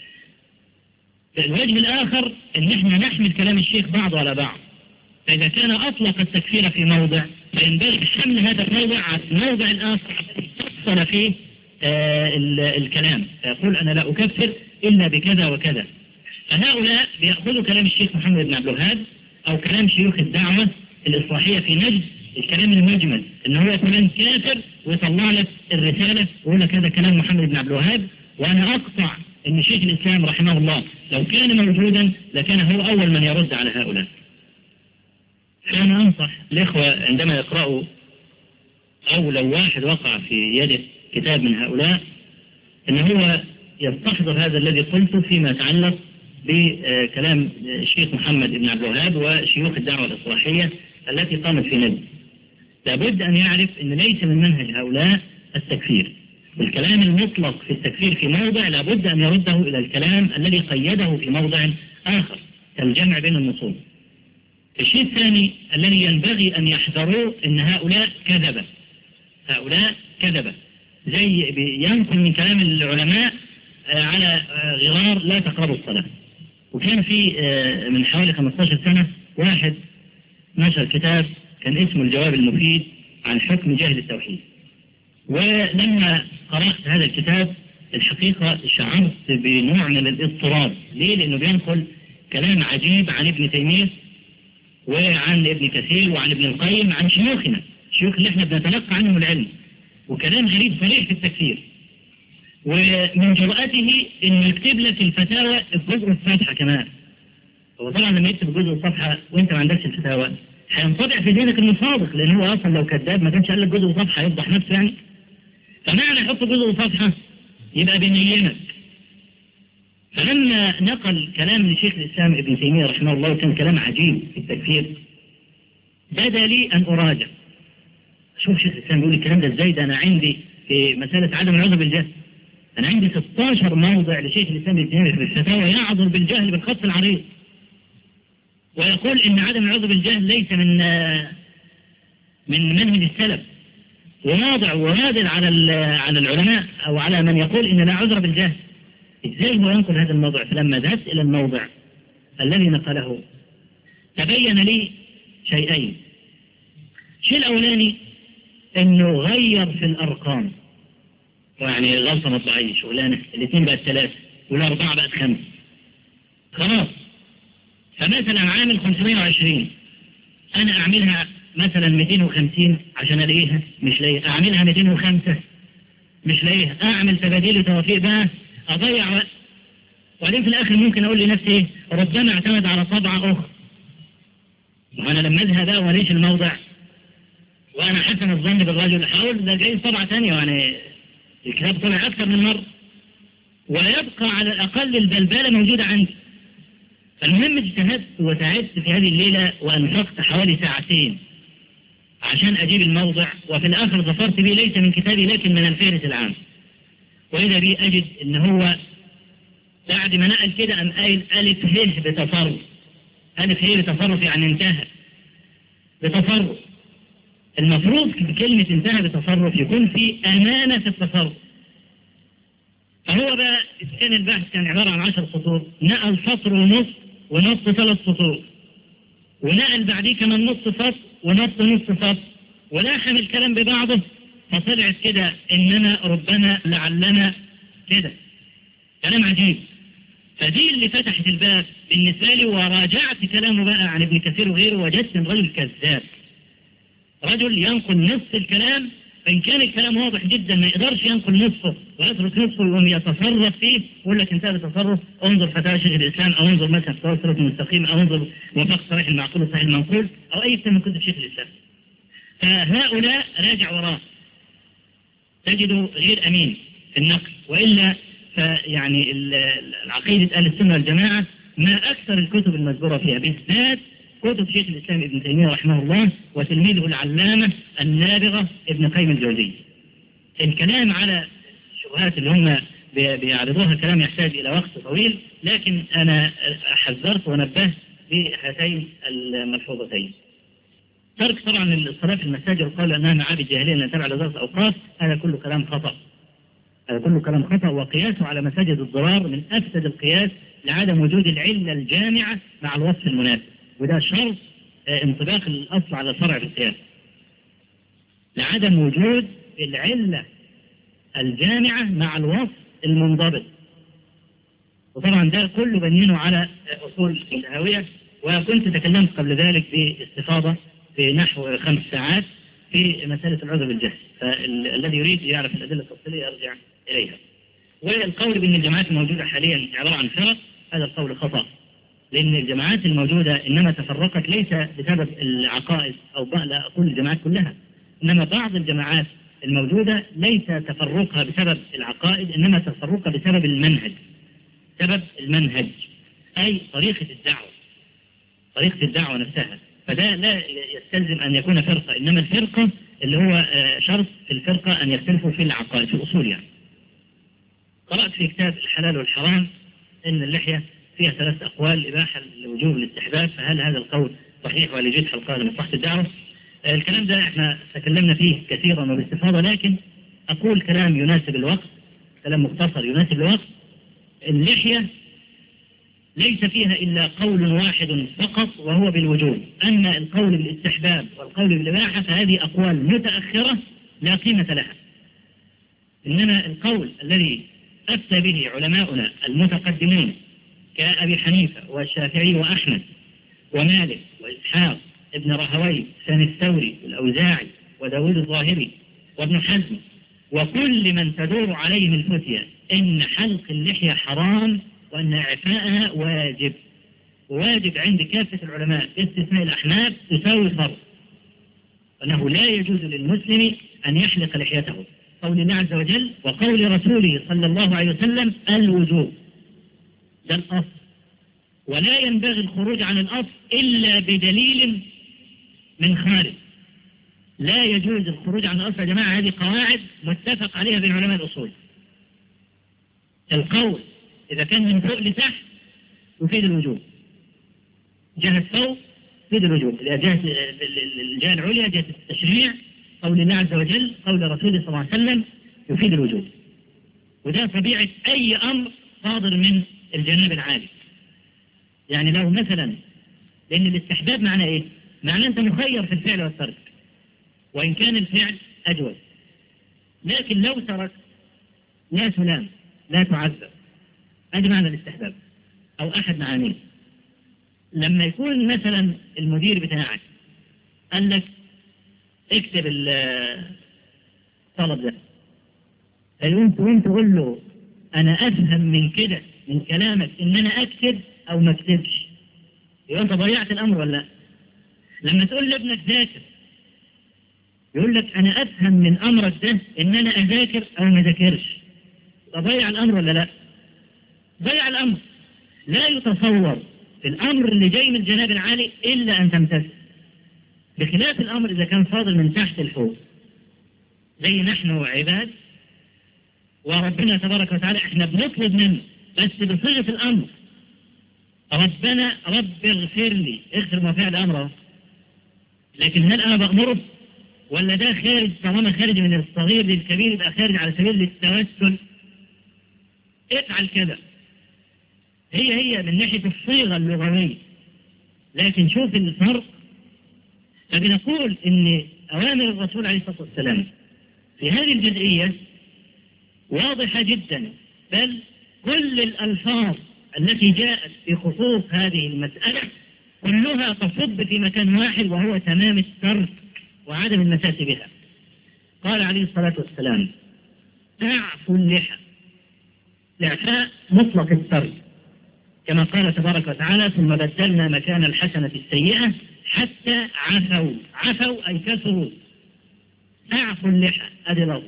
الوجه الآخر أن احنا نحمل كلام الشيخ بعض على بعض، فإذا كان أطلق التكفير في موضع فينبغي حمل هذا الموضع على الموضع الآخر فصل فيه الكلام، فيقول أنا لا أكفر إلا بكذا وكذا. فهؤلاء بيأخذوا كلام الشيخ محمد بن عبد الوهاب أو كلام شيوخ الدعوة الإصلاحية في نجد، الكلام المجمل إن هو فلان كافر، ويطلع لك الرسالة ويقول لك هذا كلام محمد بن عبد الوهاب. وأنا أقطع إن شيخ الإسلام رحمه الله لو كان موجودا لكان هو أول من يرد على هؤلاء. فأنا أنصح الإخوة عندما يقرأوا أو لو واحد وقع في يده كتاب من هؤلاء أن هو يستحضر هذا الذي قلته فيما يتعلق بكلام الشيخ محمد بن عبد الوهاب وشيوخ الدعوة الإصلاحية التي قامت في نجد. لابد أن يعرف أن ليس من منهج هؤلاء التكفير، والكلام المطلق في التكفير في موضع لابد أن يرده إلى الكلام الذي قيده في موضع آخر كالجمع بين النصوص. الشيء الثاني الذي ينبغي أن يحذروه أن هؤلاء كذبة، هؤلاء كذبة زي ينقل من كلام العلماء على غرار لا تقربوا الصلاة. وكان في من حوالي 15 سنة واحد نشر كتاب كان اسمه الجواب المفيد عن حكم جهل التوحيد، ولما قرأت هذا الكتاب الحقيقة شعرت بنوع من الاضطراب. ليه؟ لأنه بينقل كلام عجيب عن ابن تيمية وعن ابن كثير وعن ابن القيم عن شيوخنا، الشيوخ اللي احنا بنتلقى عنهم العلم، وكلام غريب صريح في التكفير. ومن جرأته انه يكتب لك الفتاوى الجزء الفاتحة كمان، هو طبعا لما يكتب جزء صفحة وانت ما عندكش الفتاوى هينطبع في ذهنك انه صادق، لان هو اصلا لو كذاب ما كانش قال لك جزء صفحة يفضح نفسه يعني. فمعنى يحط جزء صفحة يبقى بينيمك. فلما نقل كلام لشيخ الإسلام ابن تيمية رحمه الله وكان كلام عجيب في التكفير، بدا لي أن أراجع شوف شيخ الإسلام بيقول الكلام ده ازاي. ده أنا عندي في مسألة عدم العذر بالجهل أنا عندي 16 موضع لشيخ الإسلام ابن تيمية في الفتاوى يعذر بالجهل بالخط العريض، ويقول إن عدم العذر بالجهل ليس من منهج السلف، وواضع ونادل على العلماء أو على من يقول إن لا عذر بالجهل. إزاي هو ينقل هذا الموضع؟ فلما ذهبت إلى الموضع الذي نقله تبين لي شيئين. الشيء الأولاني إنه غير في الأرقام، يعني غلطة مطبعية شغلانة، الاثنين بقت 3 والأربعة بقت 5 خلاص. فمثلا عامل 520 أنا أعملها مثلا 250 عشان ألاقيها مش لاقيها، أعملها 205 مش لاقيها، أعمل تباديل وتوافيق بقى أضيع وقت. وبعدين في الآخر ممكن أقول لنفسي ربما اعتمد على طبعة أخرى، وأنا لما أذهب بقى وليش الموضع وأنا حسن الظن بالرجل هقول ده جاي طبعة ثانية، يعني الكتاب طلع أكثر من مرة ويبقى على الأقل البلبلة موجودة عندي. فالمهم اجتهدت وتعبت في هذه الليلة وأنفقت حوالي 2 ساعة عشان أجيب الموضع، وفي الآخر ظفرت به ليس من كتابي لكن من الفهرس العام. وإذا بي أجد إن هو بعد ما نقل كده أم قايل ألف ه بتصرف. ألف ه بتصرف يعني انتهى بتصرف. المفروض بكلمة انتهى بتصرف يكون في أمانة في التصرف. فهو بقى كان البحث كان عبارة عن 10 سطور، نقل سطر ونص 3 سطور، ونقل بعديه كمان نص سطر ونص سطر، ولاحم الكلام ببعضه، فطلعت كده إننا ربنا لعلنا كده. كلام عجيب. فدي اللي فتحت الباب بالنسبة لي، وراجعت كلامه بقى عن ابن كثير وغيره، وجدت رجل كذاب، رجل ينقل نصف الكلام، فإن كان الكلام واضح جدا ما يقدرش ينقل نصفه ويترك نصفه ويقوم يتصرف فيه، يقول لك انتهى التصرف، انظر فتاوى شيخ الإسلام، أو انظر مثلا فتاوى الصراط المستقيم، أو انظر وفاق صريح المعقول وصحيح المنقول، أو أي كتاب من كتب شيخ الإسلام. فهؤلاء راجع وراه تجده غير أمين في النقل، وإلا فيعني العقيدة أهل السنة والجماعة ما أكثر الكتب المذكورة فيها، بالذات كتب شيخ الإسلام ابن تيمية رحمه الله وتلميذه العلامة النابغة ابن قيم الجوزية. الكلام على الشبهات اللي هم بيعرضوها كلام يحتاج إلى وقت طويل، لكن أنا حذرت ونبهت بهاتين الملحوظتين. ترك طبعا الصلاة في المساجد وقال أنها معابد جاهلية لا تبع لوزارة الأوقاف، هذا كله كلام خطأ. هذا كله كلام خطأ، وقياسه على مساجد الضرار من أفسد القياس لعدم وجود العلة الجامعة مع الوصف المناسب، وده شرط انطباق الأصل على الفرع في القياس، لعدم وجود العلة الجامعة مع الوصف المنضبط. وطبعا ده كله بنينه على أصول الهوية، وكنت تكلمت قبل ذلك باستفاضة في نحو 5 ساعات في مسألة العذر بالجهل، فالذي يريد يعرف الأدلة التفصيلية يرجع إليها. والقول بأن الجماعات الموجودة حاليا عبارة عن فرق، هذا القول خطأ، لأن الجماعات الموجودة إنما تفرقت ليس بسبب العقائد أو لا أقول الجماعات كلها، إنما بعض الجماعات الموجودة ليس تفرقها بسبب العقائد، إنما تفرقها بسبب المنهج. سبب المنهج أي طريقة الدعوة نفسها. فده لا يستلزم أن يكون فرقة، إنما الفرقة اللي هو شرط في الفرقة أن يختلفوا في العقائد في الأصول. يعني قرأت في كتاب الحلال والحرام إن اللحية فيها 3 أقوال، إباحة لوجوب الاستحباب، فهل هذا القول صحيح ولا يجوز حلقها لمصلحة الدعوة؟ الكلام ده احنا تكلمنا فيه كثيرا وباستفاضة، لكن أقول كلام يناسب الوقت، كلام مختصر يناسب الوقت. اللحية ليس فيها إلا قول واحد فقط وهو بالوجوب، أما القول بالاستحباب والقول بالإباحة فهذه أقوال متأخرة لا قيمة لها. إنما القول الذي أفتى به علماؤنا المتقدمون كأبي حنيفة والشافعي وأحمد ومالك وإسحاق ابن راهويه سفيان الثوري والأوزاعي وداود الظاهري وابن حزم وكل من تدور عليهم الفتية إن حلق اللحية حرام وأن إعفاءها واجب، وواجب عند كافة العلماء باستثناء الأحناف تساوي فرض، أنه لا يجوز للمسلم أن يحلق لحيته، قول الله عز وجل وقول رسوله صلى الله عليه وسلم الوجوب، ده الأصل، ولا ينبغي الخروج عن الأصل إلا بدليل من خارج. لا يجوز الخروج عن الأصل يا جماعة، هذه قواعد متفق عليها بين علماء الأصول. القول إذا كان من فوق لتحت يفيد الوجوب، جهة فوق يفيد الوجوب، الجهة العليا جهة التشريع، قول الله عز وجل قول رسوله صلى الله عليه وسلم يفيد الوجوب، وده طبيعة أي أمر صادر من الجناب العالي. يعني لو مثلا، لأن الاستحباب معناه إيه؟ معناه أنت مخير في الفعل والترك، وإن كان الفعل أجوز، لكن لو ترك لا تلام لا تعذب، هذا معنى الاستحباب أو أحد معانيه. لما يكون مثلا المدير بتاعك قال لك اكتب الطلب ده، فيقوم تقول له أنا أفهم من كده من كلامك إن أنا أكتب أو ما أكتبش، يبقى أنت ضيعت الأمر ولا لا؟ لما تقول لابنك ذاكر يقول لك أنا أفهم من أمرك ده إن أنا أذاكر أو ما ذاكرش، تضيع الأمر ولا لا؟ ضيع الأمر. لا يتصور في الأمر اللي جاي من الجناب العالي إلا أن تمتثل، بخلاف الأمر إذا كان فاضل من تحت الفوق، زي نحن عباد وربنا تبارك وتعالى احنا بنطلب منه بس بصيغة الأمر، ربنا رب اغفر لي، اغفر ما فعل أمره، لكن هل أنا بأمره ولا ده خارج؟ طالما خارج من الصغير للكبير يبقى خارج على سبيل التوسل، افعل كذا، هي من ناحية الصيغة اللغوية، لكن شوف الفرق. فبنقول إن أوامر الرسول عليه الصلاة والسلام في هذه الجزئية واضحة جدا، بل كل الألفاظ التي جاءت في خصوص هذه المسألة كلها تصب في مكان واحد، وهو تمام الترك وعدم المساس بها. قال عليه الصلاة والسلام اعفوا اللحى، الإعفاء مطلق الترك، كما قال تبارك وتعالى ثم بدلنا مكان الحسنة السيئة حتى عفوا أي كسروا. اعفوا اللحى أدي لفظ،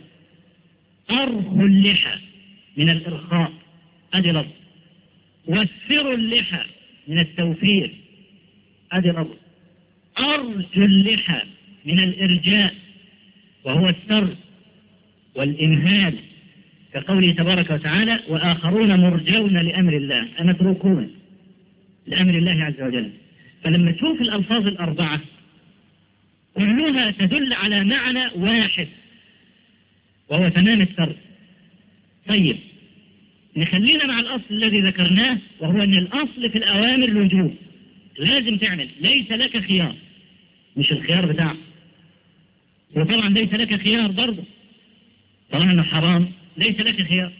أرخوا اللحى من الإرخاء أدي لفظ، وفروا اللحى من التوفير أدي لفظ، أرجوا اللحى من الإرجاء وهو السر والإمهال، كقوله تبارك وتعالى وآخرون مرجون لأمر الله، متروكون لأمر الله عز وجل. فلما تشوف الألفاظ الأربعة كلها تدل على معنى واحد وهو تمام الترك. طيب نخلينا مع الأصل الذي ذكرناه، وهو أن الأصل في الأوامر الوجوب، لازم تعمل، ليس لك خيار، مش الخيار بتاعك، وطبعا ليس لك خيار برضه طالما أنه حرام ليس لك خيار،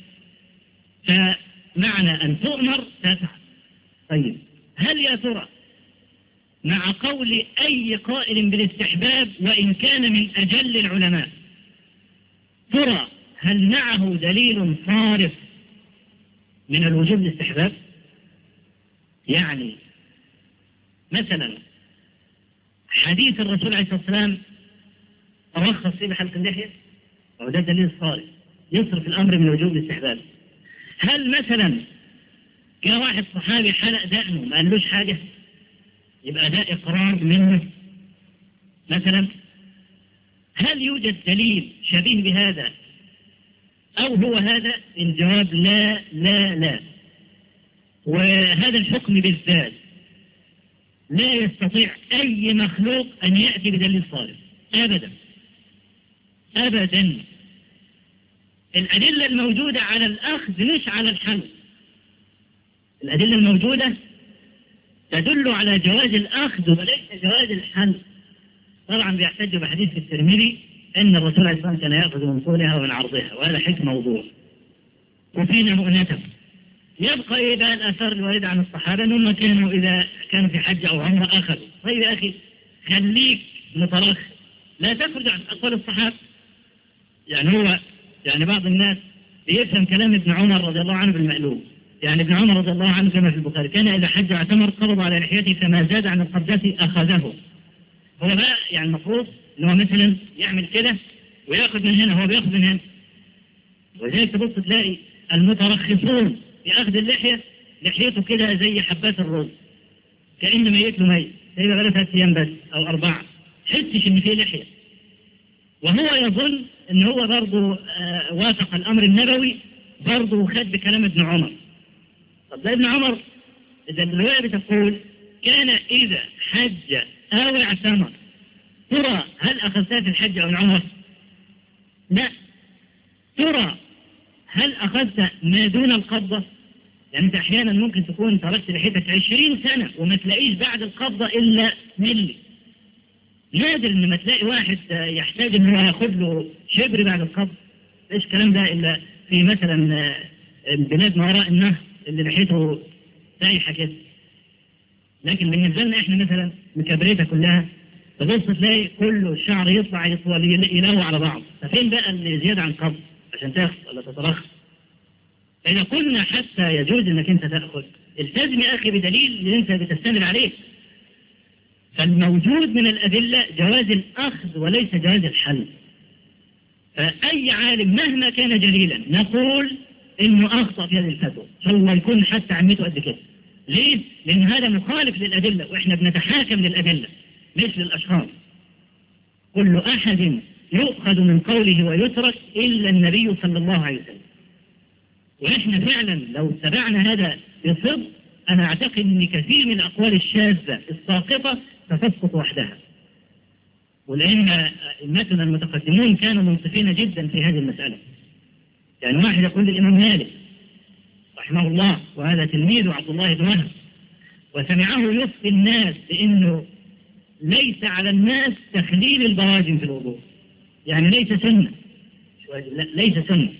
فمعنى أن تؤمر تفعل. طيب هل يا ترى مع قول أي قائل بالاستحباب وإن كان من أجل العلماء، ترى هل معه دليل صارف من الوجوب الاستحباب؟ يعني مثلا حديث الرسول عليه الصلاة والسلام رخص فيه بحلق اللحية، أو ده دليل صارف يصرف الأمر من الوجوب الاستحباب. هل مثلا جاء واحد صحابي حلق دقنه ما قالوش حاجة يبقى ده إقرار منه مثلا؟ هل يوجد دليل شبيه بهذا أو هو هذا؟ الجواب لا لا لا. وهذا الحكم بالذات لا يستطيع أي مخلوق أن يأتي بدليل صارف أبدا أبدا. الأدلة الموجودة على الأخذ مش على الحل، الأدلة الموجودة تدل على جواز الأخذ وليس جواز الحل. طبعا بيحتج بحديث في الترمذي أن الرسول عليه الصلاة والسلام كان يأخذ من طولها ومن عرضها، وهذا حديث موضوع وفينا مؤنته. يبقى إيه بقى الآثار الواردة عن الصحابة أنهم كانوا إذا كانوا في حج أو عمرة أخذوا. طيب يا أخي خليك مترخص، لا تخرج عن أقوال الصحابة. يعني بعض الناس يفهم كلام ابن عمر رضي الله عنه بالمقلوب، يعني ابن عمر رضي الله عنه كما في البخاري كان إذا حج واعتمر قبض على لحيته فما زاد عن القبضة أخذه. هو بقى يعني المفروض إن هو مثلا يعمل كده ويأخذ من هنا، هو بيأخذ من هنا. وذلك تبص تلاقي المترخصون في أخذ اللحية لحيته كده زي حبات الرز، كأن ميت له ميت، تقريبا بقى 3 أيام بس أو 4، حسش إن فيه لحية، وهو يظن إن هو برضه وافق الأمر النبوي برضه وخد بكلام ابن عمر. طب ده ابن عمر إذا الرواية بتقول كان إذا حج أو اعتمر، ترى هل أخذتها في الحج أو العمرة؟ لا. ترى هل أخذت ما دون القبضة؟ يعني أنت أحيانا ممكن تكون تركت لحيتك 20 سنة وما تلاقيش بعد القبضة إلا ملي. نادر إن ما تلاقي واحد يحتاج إن هو ياخد له شبر بعد القبض. إيش الكلام ده إلا في مثلا البلاد ما وراء النهر اللي لحيته سايحة كده. لكن بالنسبة لنا إحنا مثلا مكبريتها كلها، تبص تلاقي كله الشعر يطلع يطول يلوى على بعض، ففين بقى اللي زيادة عن قبض عشان تاخد ولا تترخص؟ إذا قلنا حتى يجوز إنك أنت تأخذ، التزم يا أخي بدليل اللي أنت بتستند عليه. فالموجود من الأدلة جواز الأخذ وليس جواز الحل. فأي عالم مهما كان جليلا نقول إنه أخطأ في هذه الفتوى، فهو يكون حتى عمته قد كده. ليه؟ لأن هذا مخالف للأدلة، وإحنا بنتحاكم للأدلة مش للأشخاص. كل أحد يؤخذ من قوله ويترك إلا النبي صلى الله عليه وسلم. وإحنا فعلا لو اتبعنا هذا بصدق أنا أعتقد أن كثير من الأقوال الشاذة الساقطة ستسقط وحدها. ولأن أئمتنا المتقدمون كانوا منصفين جدا في هذه المسألة. يعني واحد يقول للإمام مالك رحمه الله، وهذا تلميذ عبد الله بن وهب، وسمعه يفتي الناس بأنه ليس على الناس تخليل البراجم في الوضوء، يعني ليس سنة، ليس سنة.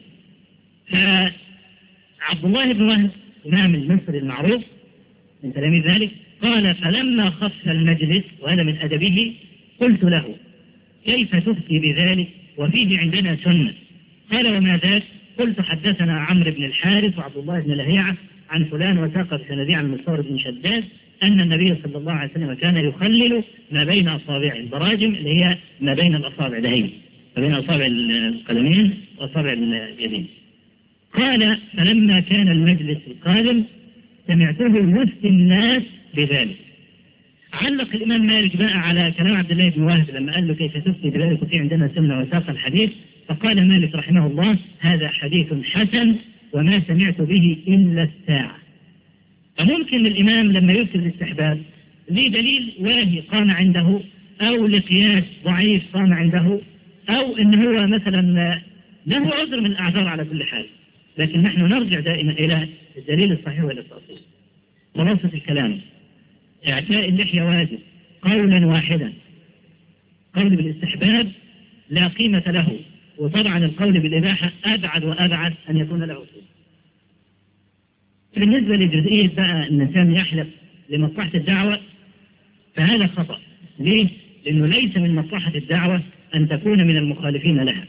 فعبد الله بن وهب إمام المصري المعروف من تلاميذ ذلك قال فلما خف المجلس، وهذا من أدبه، قلت له كيف تفتي بذلك وفيه عندنا سنة؟ قال وما ذاك؟ قلت حدثنا عمرو بن الحارث وعبد الله بن لهيعة عن فلان وساق بسندي عن مستورد بن شداد أن النبي صلى الله عليه وسلم كان يخلل ما بين أصابع البراجم، اللي هي ما بين الأصابع دهين، ما بين أصابع القدمين وأصابع اليدين. قال فلما كان المجلس القادم سمعته يفتي الناس بذلك. علق الإمام مالك بقى على كلام عبد الله بن وهب لما قال له كيف تفتي بذلك وفي عندنا سنة وساق الحديث، فقال مالك رحمه الله هذا حديث حسن وما سمعت به إلا الساعة. فممكن الإمام لما يفتي الاستحباب ليه دليل واهي قام عنده، أو لقياس ضعيف قام عنده، أو إن هو مثلا له عذر من الأعذار على كل حال. لكن نحن نرجع دائما إلى الدليل الصحيح والتأصيل. خلاصة الكلام إعفاء اللحية واجب قولا واحدا. قول بالاستحباب لا قيمة له، وطبعا القول بالإباحة أبعد وأبعد أن يكون له سبب. بالنسبة لجزئية بقى الإنسان يحلق لمصلحة الدعوة فهذا خطأ. ليه؟ لأنه ليس من مصلحة الدعوة أن تكون من المخالفين لها.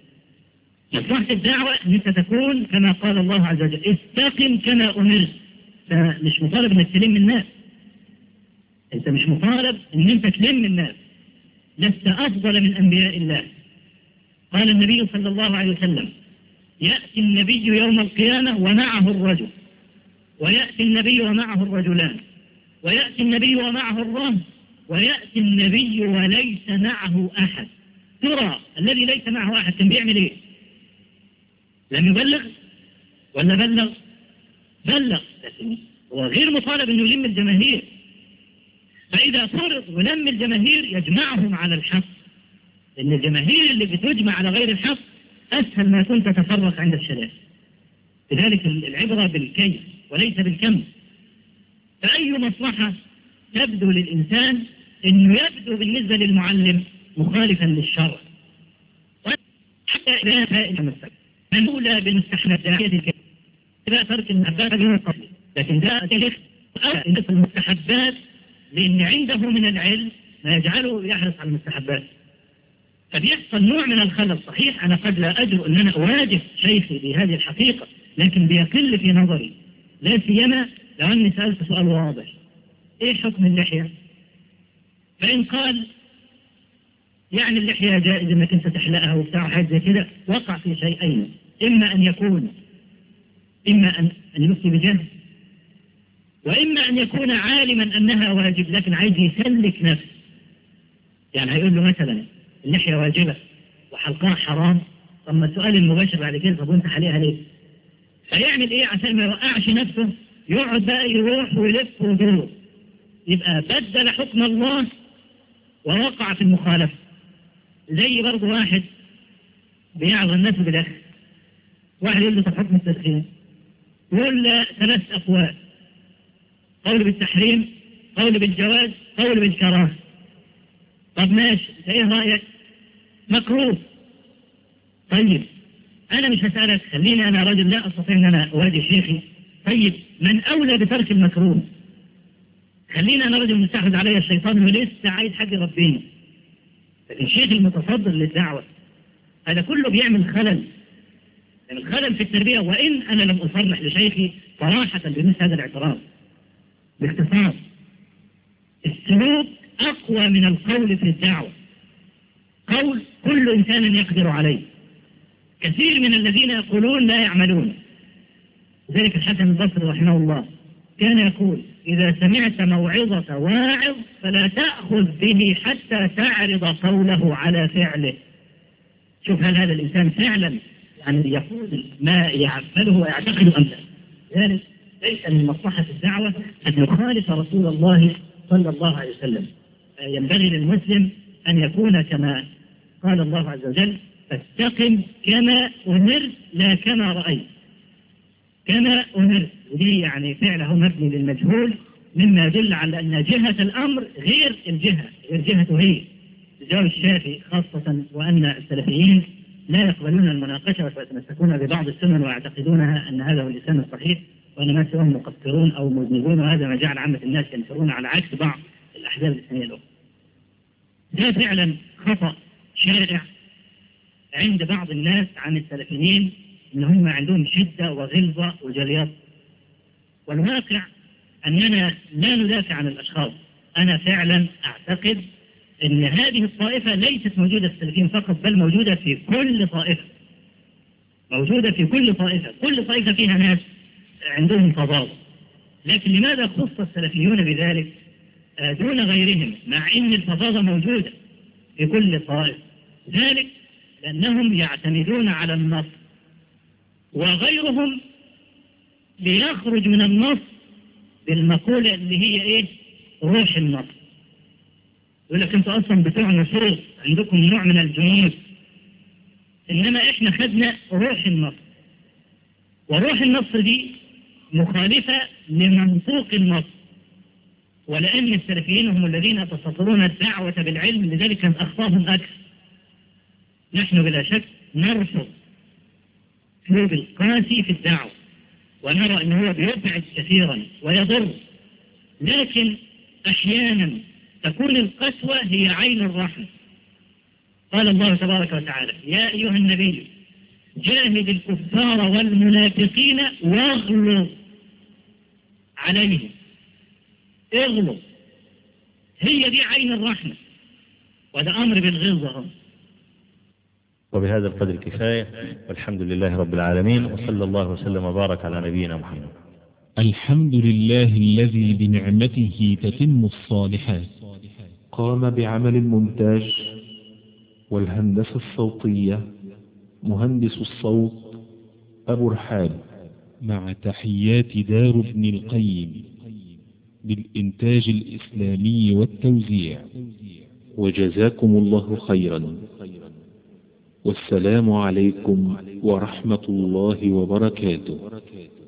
مصلحة الدعوة أنك تكون كما قال الله عز وجل استقم كما أمرت. فمش مطالب أنك تلم الناس، أنت مش مطالب أن أنت تلم الناس، لست أفضل من أنبياء الله. قال النبي صلى الله عليه وسلم يأتي النبي يوم القيامة ومعه الرجل، ويأتي النبي ومعه الرجلان، ويأتي النبي ومعه الرهن، ويأتي النبي وليس معه أحد. ترى الذي ليس معه أحد كان بيعمل إيه؟ لم يبلغ ولا بلغ؟ بلغ، لكن هو غير مطالب أنه يلم الجماهير. فإذا فرض ولم الجماهير يجمعهم على الحق، لأن الجماهير اللي بتجمع على غير الحق أسهل ما كنت تتفرق عند الشباب. لذلك العبرة بالكيف وليس بالكم. فأي مصلحة تبدو للإنسان أنه يبدو بالنسبة للمعلم مخالفا للشرع، حتى إذا فائدة ممولة بالمستحبات لا ترك المحبات من القبل، لكن ده تلف المستحبات لأن عنده من العلم ما يجعله يحرص على المستحبات. فبيحصل نوع من الخلل. صحيح أنا قد لا أجر أن أنا أواجه شيخي بهذه الحقيقة، لكن بيقل في نظري لا سيما لو أني سألت سؤال واضح: إيه حكم اللحية؟ فإن قال يعني اللحية جائز إنك أنت تحلقها وبتاع حاجة زي كده، وقع في شيئين: إما أن يفتي بجهل، وإما أن يكون عالما أنها واجب لكن عايز يسلك نفسه. يعني هيقول له مثلا اللحية واجبة وحلقها حرام، طب ما السؤال المباشر بعد كده: طب وانت حلقها ليه؟ فيعمل ايه عشان ما يوقعش نفسه؟ يقعد بقى يروح ويلف ويدور، يبقى بدل حكم الله ووقع في المخالفة. زي برضه واحد بيعظ الناس بالأخذ، واحد يقول له طب حكم التدخين، يقول له 3 أقوال: قول بالتحريم، قول بالجواز، قول بالكراهة. طب ماشي، ايه رأيك؟ مكروه. طيب أنا مش هسألك، خليني أنا رجل لا أستطيع أن أنا أواجه شيخي. طيب من أولى بترك المكروه؟ خليني أنا رجل مستحوذ علي الشيطان ولسه عايز حاجة ربنا. لكن الشيخ المتصدر للدعوة هذا كله بيعمل خلل، يعني الخلل في التربية. وإن أنا لم أصرح لشيخي صراحة بمثل هذا الاعتراض. باختصار، السلوك أقوى من القول في الدعوة. قول كل إنسان يقدر عليه، كثير من الذين يقولون لا يعملون. ذلك الحسن البصري رحمه الله كان يقول: إذا سمعت موعظة واعظ فلا تأخذ به حتى تعرض قوله على فعله. شوف هل هذا الإنسان فعلا يعني يقول ما يعمله ويعتقد أم لا. ذلك ليس من مصلحة الدعوة أن يخالف رسول الله صلى الله عليه وسلم. ينبغي للمسلم أن يكون كما قال الله عز وجل: فاستقم كما أمرت لا كما رأيت. كما أمرت، ودي يعني فعله مبني للمجهول، مما يدل على أن جهة الأمر غير الجهة، غير جهته هي. الجواب الشافي خاصة، وأن السلفيين لا يقبلون المناقشة ويتمسكون ببعض السنن ويعتقدونها أن هذا هو الإسلام الصحيح، وأن ما سواهم مقصرون أو مذنبون، وهذا ما جعل عامة الناس ينفرون على عكس بعض الأحزاب الإسلامية الأخرى. ده فعلا خطأ شائع عند بعض الناس عن السلفيين، إن هم عندهم شدة وغلظة وجليات. والواقع أننا لا ندافع عن الأشخاص. أنا فعلا أعتقد أن هذه الطائفة ليست موجودة في السلفيين فقط، بل موجودة في كل طائفة. موجودة في كل طائفة، كل طائفة فيها ناس عندهم تضاد. لكن لماذا خص السلفيون بذلك دون غيرهم، مع أن الفظاظة موجودة في كل طائفة؟ ذلك لأنهم يعتمدون على النص، وغيرهم ليخرج من النص بالمقولة اللي هي إيه؟ روح النص. يقول لك أنتوا أصلا بتوع نصوص، عندكم نوع من الجنود، إنما إحنا خدنا روح النص، وروح النص دي مخالفة لمنطوق النص. ولأن السلفيين هم الذين يتسطرون الدعوة بالعلم، لذلك كان أخطاهم أكثر. نحن بلا شك نرفض اسلوب القاسي في الدعوة، ونرى أنه بيبعد كثيرا ويضر، لكن أحيانا تكون القسوة هي عين الرحمة. قال الله تبارك وتعالى: يا أيها النبي جاهد الكفار والمنافقين واغلظ عليهم. اغلظ، هي دي عين الرحمة، وده أمر بالغلظة. وبهذا القدر كفاية، والحمد لله رب العالمين، وصلى الله وسلم وبارك على نبينا محمد. الحمد لله الذي بنعمته تتم الصالحات. قام بعمل المونتاج والهندسة الصوتية مهندس الصوت أبو رحاب، مع تحيات دار ابن القيم للإنتاج الإسلامي والتوزيع. وجزاكم الله خيرا، والسلام عليكم ورحمة الله وبركاته.